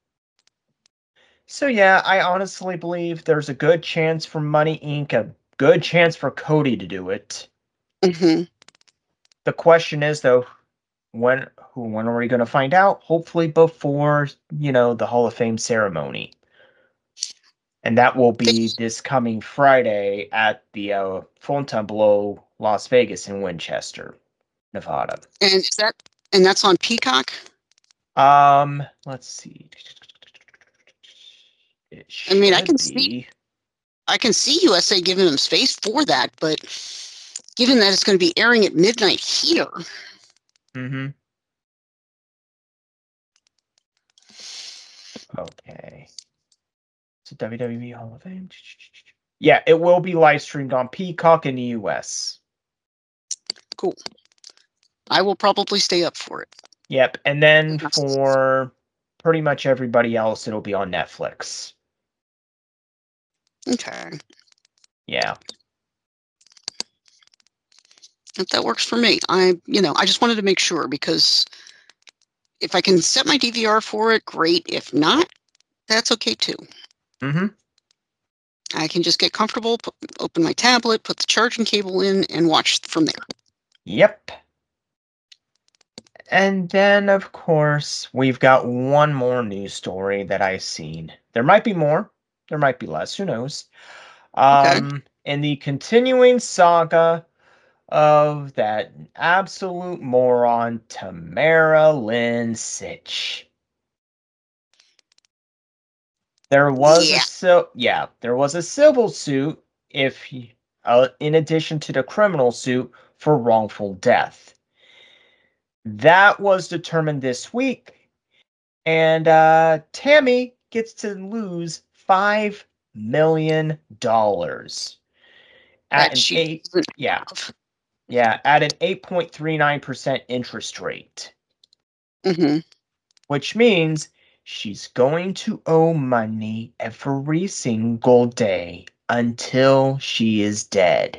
So yeah, I honestly believe there's a good chance for Money Incorporated, a good chance for Cody to do it. Mm-hmm. The question is though, when who when are we going to find out? Hopefully before, you know, the Hall of Fame ceremony. And that will be this coming Friday at the uh, Fontainebleau, Las Vegas in Winchester, Nevada. And is that and that's on Peacock? Um, let's see. It I mean, I should can be. see I can see U S A giving them space for that, but given that it's going to be airing at midnight here. Mm-hmm. Okay. So W W E Hall of Fame. Yeah, it will be live streamed on Peacock in the U S. Cool. I will probably stay up for it. Yep, and then for pretty much everybody else, it'll be on Netflix. Okay. Yeah. If that works for me. I, you know, I just wanted to make sure because if I can set my D V R for it, great. If not, that's okay too. Mm-hmm. I can just get comfortable, put, open my tablet, put the charging cable in, and watch from there. Yep. And then, of course, we've got one more news story that I've seen. There might be more. There might be less. Who knows? Okay. Um, in the continuing saga of that absolute moron, Tamara Lynn Sitch. There was Yeah. a so yeah, there was a civil suit if he, uh, in addition to the criminal suit for wrongful death. That was determined this week, and uh, Tammy gets to lose five million dollars at an she eight, yeah, yeah, at an eight point three nine percent interest rate, mm-hmm. which means she's going to owe money every single day until she is dead.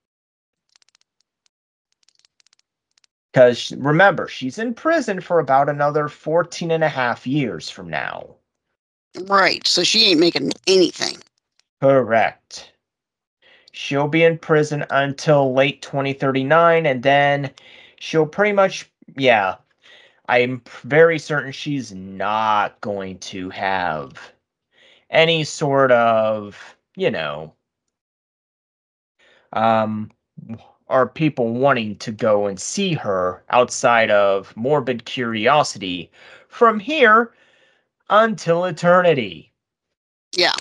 Because remember, she's in prison for about another fourteen and a half years from now. Right, so she ain't making anything. Correct. She'll be in prison until late twenty thirty-nine, and then she'll pretty much, yeah, I'm very certain she's not going to have any sort of, you know, um, are people wanting to go and see her outside of morbid curiosity from here until eternity. Yeah.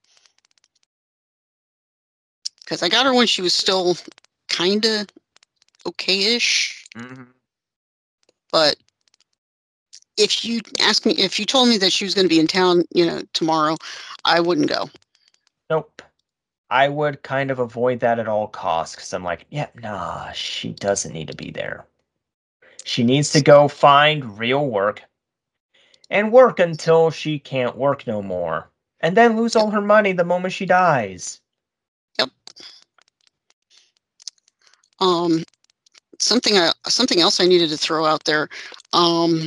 Because I got her when she was still kind of okay-ish. Mm-hmm. But if you asked me, if you told me that she was going to be in town, you know, tomorrow, I wouldn't go. Nope. I would kind of avoid that at all costs because I'm like, yeah, nah, she doesn't need to be there. She needs to go find real work and work until she can't work no more. And then lose all her money the moment she dies. Yep. Um, something I, something else I needed to throw out there. Um,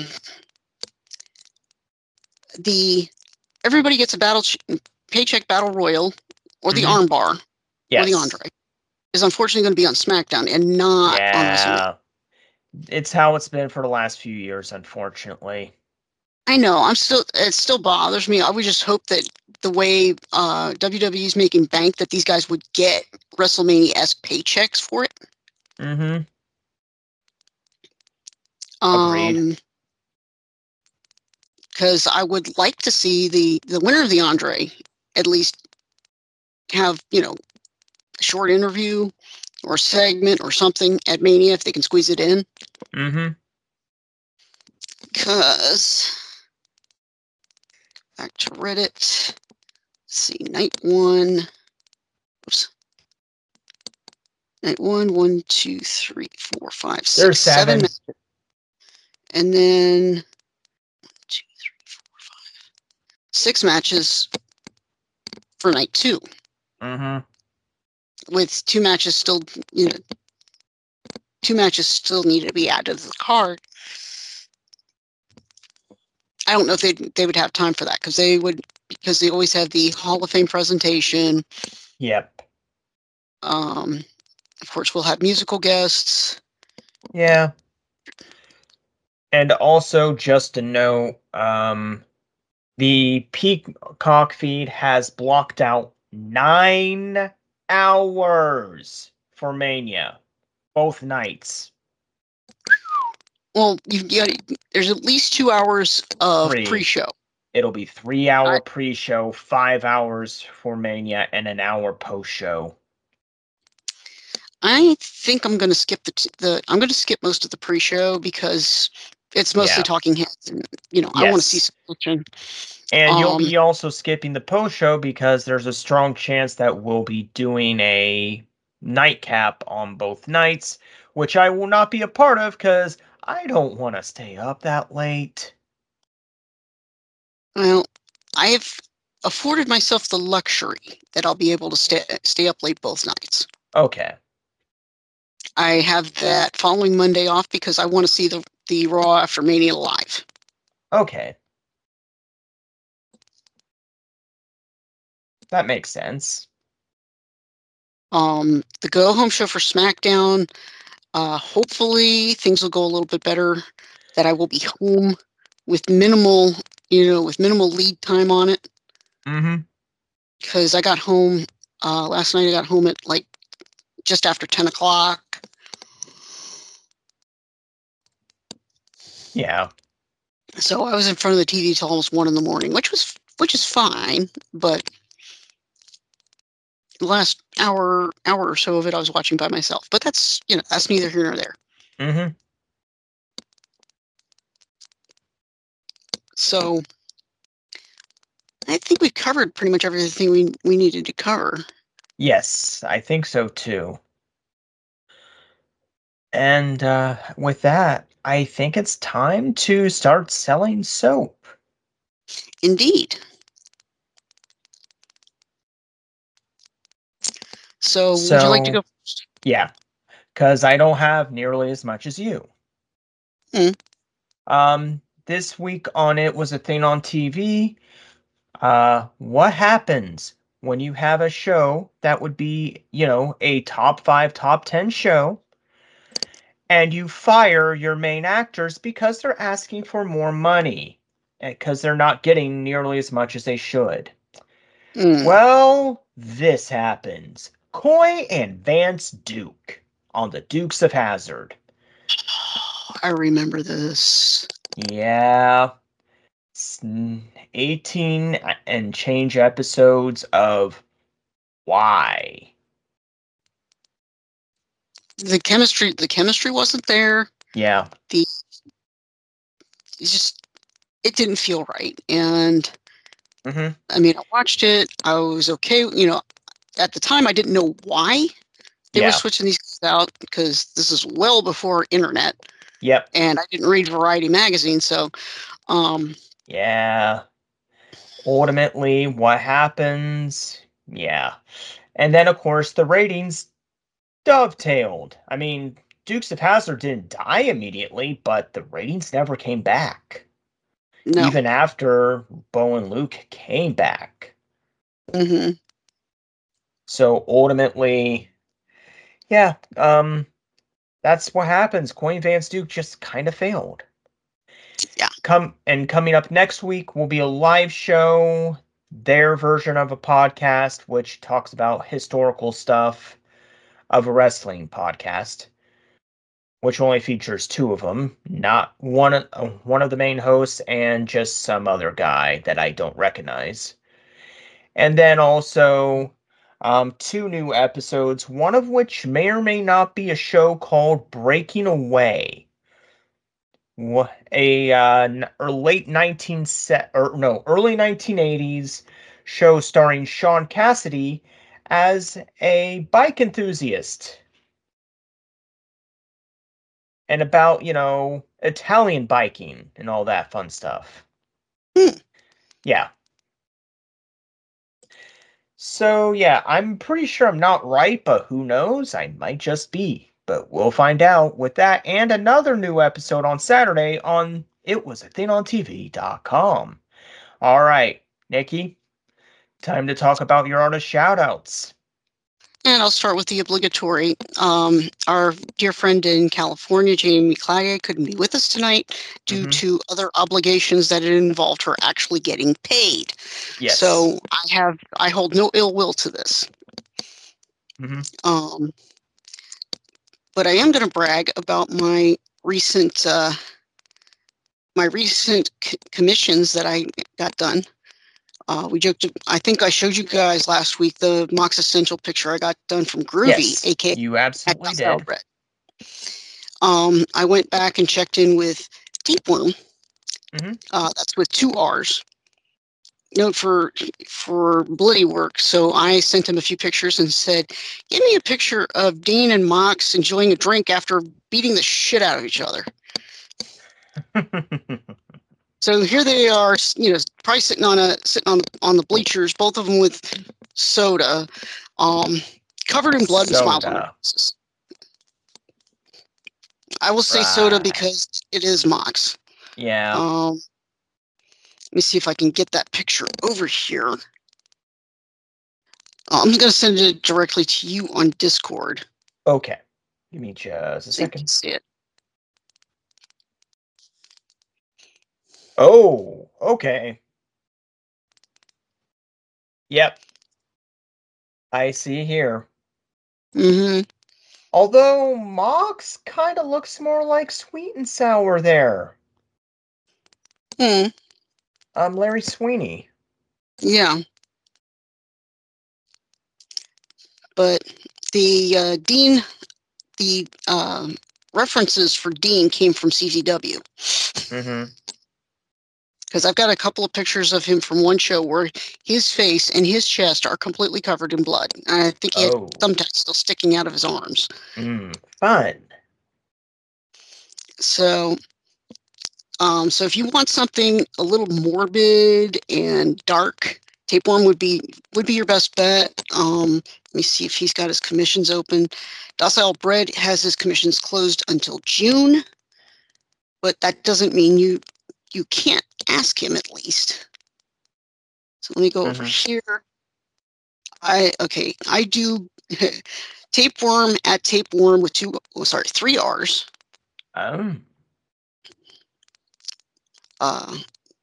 the everybody gets a battle ch- paycheck battle royal or the mm-hmm. armbar yes. or the Andre is unfortunately going to be on SmackDown and not yeah. on WrestleMania. It's how it's been for the last few years, unfortunately. I know. I'm still. It still bothers me. I would just hope that the way uh, W W E is making bank, that these guys would get WrestleMania-esque paychecks for it. Mm-hmm. Um, Agreed. Because I would like to see the the winner of the Andre at least have, you know, a short interview or segment or something at Mania if they can squeeze it in. Mm-hmm. Because back to Reddit. Let's see, night one. Oops. Night one, one, two, three, four, five, six, There's seven. seven. And then one, two, three, four, five, six matches for night two. Mm-hmm. With two matches still, you know, two matches still needed to be added to the card. I don't know if they they would have time for that because they would because they always have the Hall of Fame presentation. Yep. Um, of course, we'll have musical guests. Yeah. And also, just to note, um, the Peacock feed has blocked out nine hours for Mania, both nights. Well, you got there's at least two hours of Three. pre-show. It'll be three hour I, pre-show, five hours for Mania, and an hour post-show. I think I'm going to skip the the. I'm going to skip most of the pre-show because it's mostly Yeah. talking heads, and you know Yes. I want to see some action. And um, you'll be also skipping the post-show because there's a strong chance that we'll be doing a nightcap on both nights, which I will not be a part of because I don't want to stay up that late. Well, I have afforded myself the luxury that I'll be able to stay stay up late both nights. Okay. I have that following Monday off because I want to see the the Raw after Mania live. Okay. That makes sense. Um, the go home show for SmackDown. Uh, hopefully things will go a little bit better. That I will be home with minimal, you know, with minimal lead time on it. Mm-hmm. Because I got home uh, last night. I got home at like just after ten o'clock. Yeah. So I was in front of the T V till almost one in the morning, which was which is fine, but the last hour hour or so of it I was watching by myself. But that's, you know, that's neither here nor there. Mm-hmm. So I think we covered pretty much everything we, we needed to cover. Yes, I think so too. And uh, with that, I think it's time to start selling soap. Indeed. So, So, would you like to go? Yeah, because I don't have nearly as much as you. Hmm. Um, this week on It Was a Thing on T V, uh, what happens when you have a show that would be, you know, a top five, top ten show, and you fire your main actors because they're asking for more money, because they're not getting nearly as much as they should? Mm. Well, this happens. Coy and Vance Duke on the Dukes of Hazzard. I remember this. Yeah. eighteen and change episodes of why. The chemistry, the chemistry wasn't there. Yeah. The it just it didn't feel right, and Mm-hmm. I mean, I watched it. I was okay. You know, at the time, I didn't know why they Yeah. were switching these out, because this is well before internet. Yep. And I didn't read Variety magazine, so um. Yeah. Ultimately, what happens? Yeah. And then, of course, the ratings dovetailed. I mean, Dukes of Hazzard didn't die immediately, but the ratings never came back. No. Even after Bo and Luke came back. Mm-hmm. So ultimately, yeah, um, that's what happens. Coy and Vance Duke just kind of failed. Yeah. Come and coming up next week will be a live show, their version of a podcast, which talks about historical stuff of a wrestling podcast, which only features two of them, not one, uh, one of the main hosts and just some other guy that I don't recognize. And then also um, two new episodes, one of which may or may not be a show called Breaking Away. A uh, or late nineteen set or no early nineteen eighties show starring Sean Cassidy as a bike enthusiast, and about, you know, Italian biking and all that fun stuff. Hmm. Yeah. So, yeah, I'm pretty sure I'm not right, but who knows? I might just be. But we'll find out with that and another new episode on Saturday on it was a thing on T V dot com. All right, Nikki, time to talk about your artist shoutouts. And I'll start with the obligatory. Um, our dear friend in California, Jamie Clagett, couldn't be with us tonight due Mm-hmm. to other obligations that it involved her actually getting paid. Yes. So I have, I hold no ill will to this. Mm-hmm. Um, but I am going to brag about my recent, uh, my recent c- commissions that I got done. Uh, we joked. I think I showed you guys last week the Mox Essential picture I got done from Groovy, Yes, aka you absolutely did. Um, I went back and checked in with Deepworm. Mm-hmm. Uh, that's with two R's. Note for for Bloody Work. So I sent him a few pictures and said, "Give me a picture of Dean and Mox enjoying a drink after beating the shit out of each other." So here they are, you know, probably sitting on a sitting on on the bleachers, both of them with soda, um, covered in blood and smiles on their faces. I will say soda Right. because it is Mox. Yeah. Um, let me see if I can get that picture over here. Uh, I'm going to send it directly to you on Discord. Okay. Give me just a So you can second. see it. Oh, okay. Yep. I see here. Mm-hmm. Although Mox kind of looks more like Sweet and Sour there. Hmm. Um, Larry Sweeney. Yeah. but the uh, Dean, the uh, references for Dean came from C Z W. Mm-hmm. Because I've got a couple of pictures of him from one show where his face and his chest are completely covered in blood. I think he had Oh. thumbtacks still sticking out of his arms. Mm, fun. So, um, so if you want something a little morbid and dark, Tapeworm would be would be your best bet. Um, let me see if he's got his commissions open. Docile Bread has his commissions closed until June, but that doesn't mean you you can't ask him at least. So let me go over Mhm. here. I okay. I do Tapeworm at Tapeworm with two. Oh, sorry, three R's. Oh. Uh,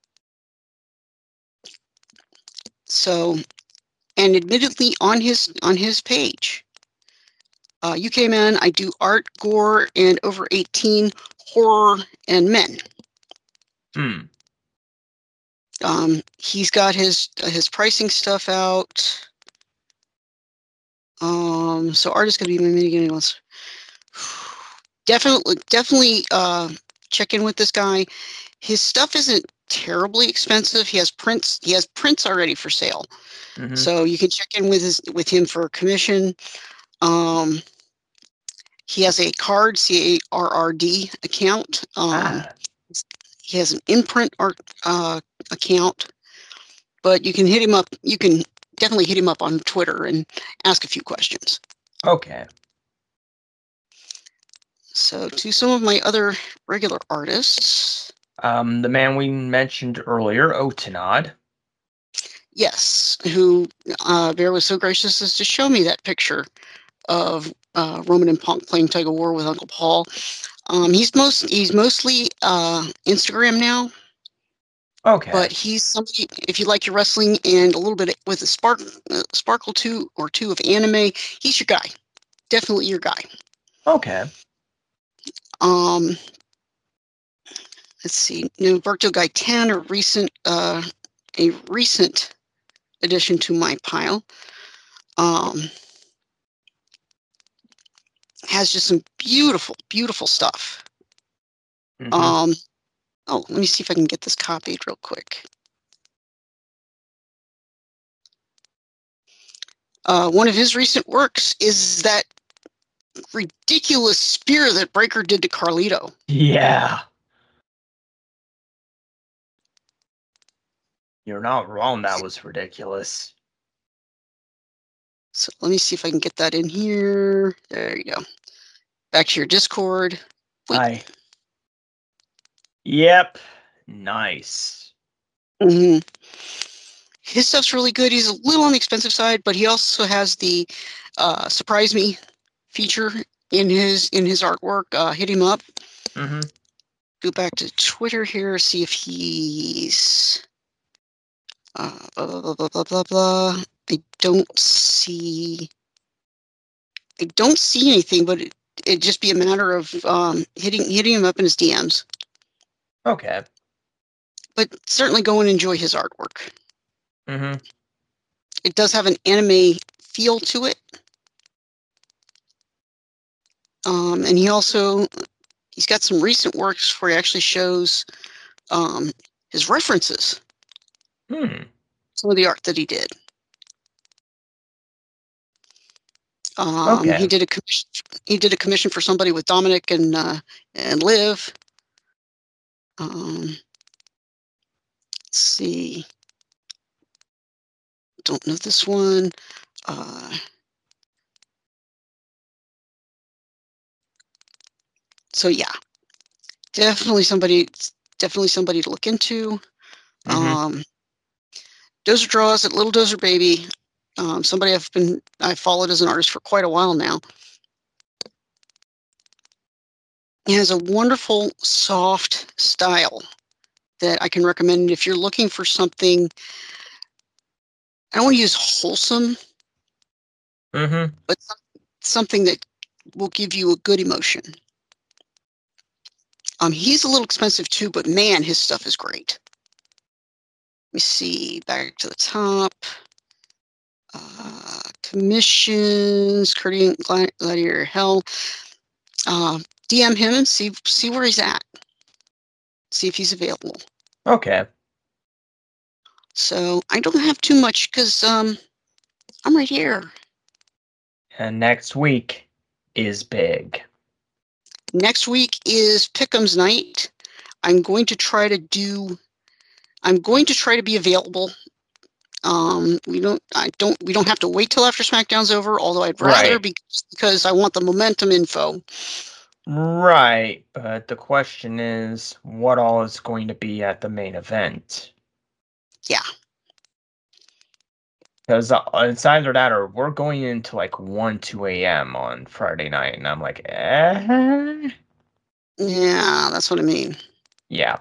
so, and admittedly, on his on his page, uh, U K Man, I do art, gore, and over eighteen, horror, and men. Hmm. Um, he's got his uh, his pricing stuff out. Um, so art is going to be my mitigating ones. Definitely, definitely uh, check in with this guy. His stuff isn't terribly expensive. He has prints. He has prints already for sale, Mhm. so you can check in with his with him for a commission. Um, he has a card C A R R D account. Um, Ah. he has an imprint art uh, account, but you can hit him up. You can definitely hit him up on Twitter and ask a few questions. Okay. So to some of my other regular artists. Um, the man we mentioned earlier, Otanod. Yes, who uh, Bear was so gracious as to show me that picture of uh, Roman and Punk playing tug of war with Uncle Paul. Um, he's most he's mostly uh, Instagram now, Okay. but he's somebody. If you like your wrestling and a little bit with a spark uh, sparkle two or two of anime, he's your guy. Definitely your guy. Okay. Um, let's see, Norberto Gaetan, a recent uh, a recent addition to my pile. Um, has just some beautiful, beautiful stuff. Mhm. Um, oh, let me see if I can get this copied real quick. Uh, one of his recent works is that ridiculous spear that Breaker did to Carlito. Yeah. You're not wrong. That was ridiculous. So let me see if I can get that in here. There you go. Back to your Discord. Wait. I. Yep. Nice. Mm-hmm. His stuff's really good. He's a little on the expensive side, but he also has the uh, surprise me feature in his in his artwork. Uh, hit him up. Mm-hmm. Go back to Twitter here, see if he's uh, blah, blah, blah, blah, blah, blah, blah. I don't see I don't see anything, but it, it'd just be a matter of um, hitting hitting him up in his D Ms. Okay. But certainly go and enjoy his artwork. Mm-hmm. It does have an anime feel to it. Um, and he also he's got some recent works where he actually shows um, his references. Hmm. Some of the art that he did. Um, Okay. He did a commission. He did a commission for somebody with Dominic and uh, and Liv. Um, let's see. Don't know this one. Uh, so yeah, definitely somebody. Definitely somebody to look into. Mhm. Um, Dozer Draws at Little Dozer Baby. Um, somebody I've been I followed as an artist for quite a while now. He has a wonderful, soft style that I can recommend if you're looking for something. I don't want to use wholesome, Mm-hmm. but something that will give you a good emotion. Um, he's a little expensive too, but man, his stuff is great. Let me see, back to the top. Uh, submissions, Curdy Gladiator Hell. Uh, D M him and see see where he's at. See if he's available. Okay. So I don't have too much because um, I'm right here. And next week is big. Next week is Pick'em's night. I'm going to try to do. I'm going to try to be available. Um, we don't. I don't. We don't have to wait till after SmackDown's over. Although I'd rather Right. be because I want the momentum info. Right, but the question is, what all is going to be at the main event? Yeah. Because uh, it's either that or we're going into like one, two a.m. on Friday night, and I'm like, eh? Yeah, that's what I mean. Yeah.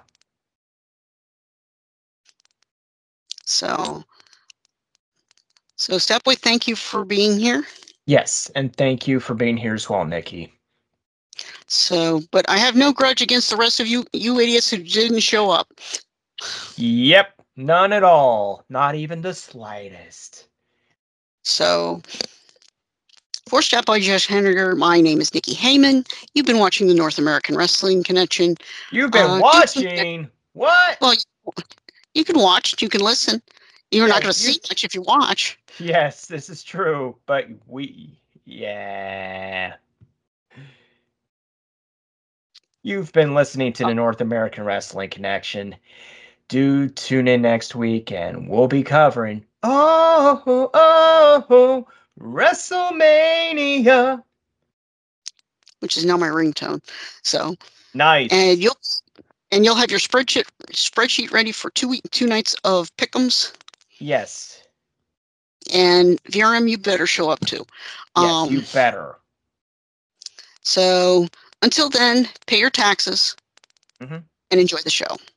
So, so Stepboy, thank you for being here. Yes, and thank you for being here as well, Nikki. So, but I have no grudge against the rest of you, you idiots who didn't show up. Yep, none at all. Not even the slightest. So, for Stepboy Josh Henniger, my name is Nikki Heyman. You've been watching the North American Wrestling Connection. You've been Uh, watching? What? Well, you can watch, you can listen. You're Yeah, not going to you- see much if you watch. Yes, this is true, but we... Yeah... You've been listening to the North American Wrestling Connection. Do tune in next week, and we'll be covering oh oh, oh WrestleMania, Which is now my ringtone. So nice. and you'll and you'll have your spreadsheet spreadsheet ready for two week two nights of pick'ems. Yes. And V R M, you better show up too. Yes, Um, you better. So until then, pay your taxes mm-hmm. and enjoy the show.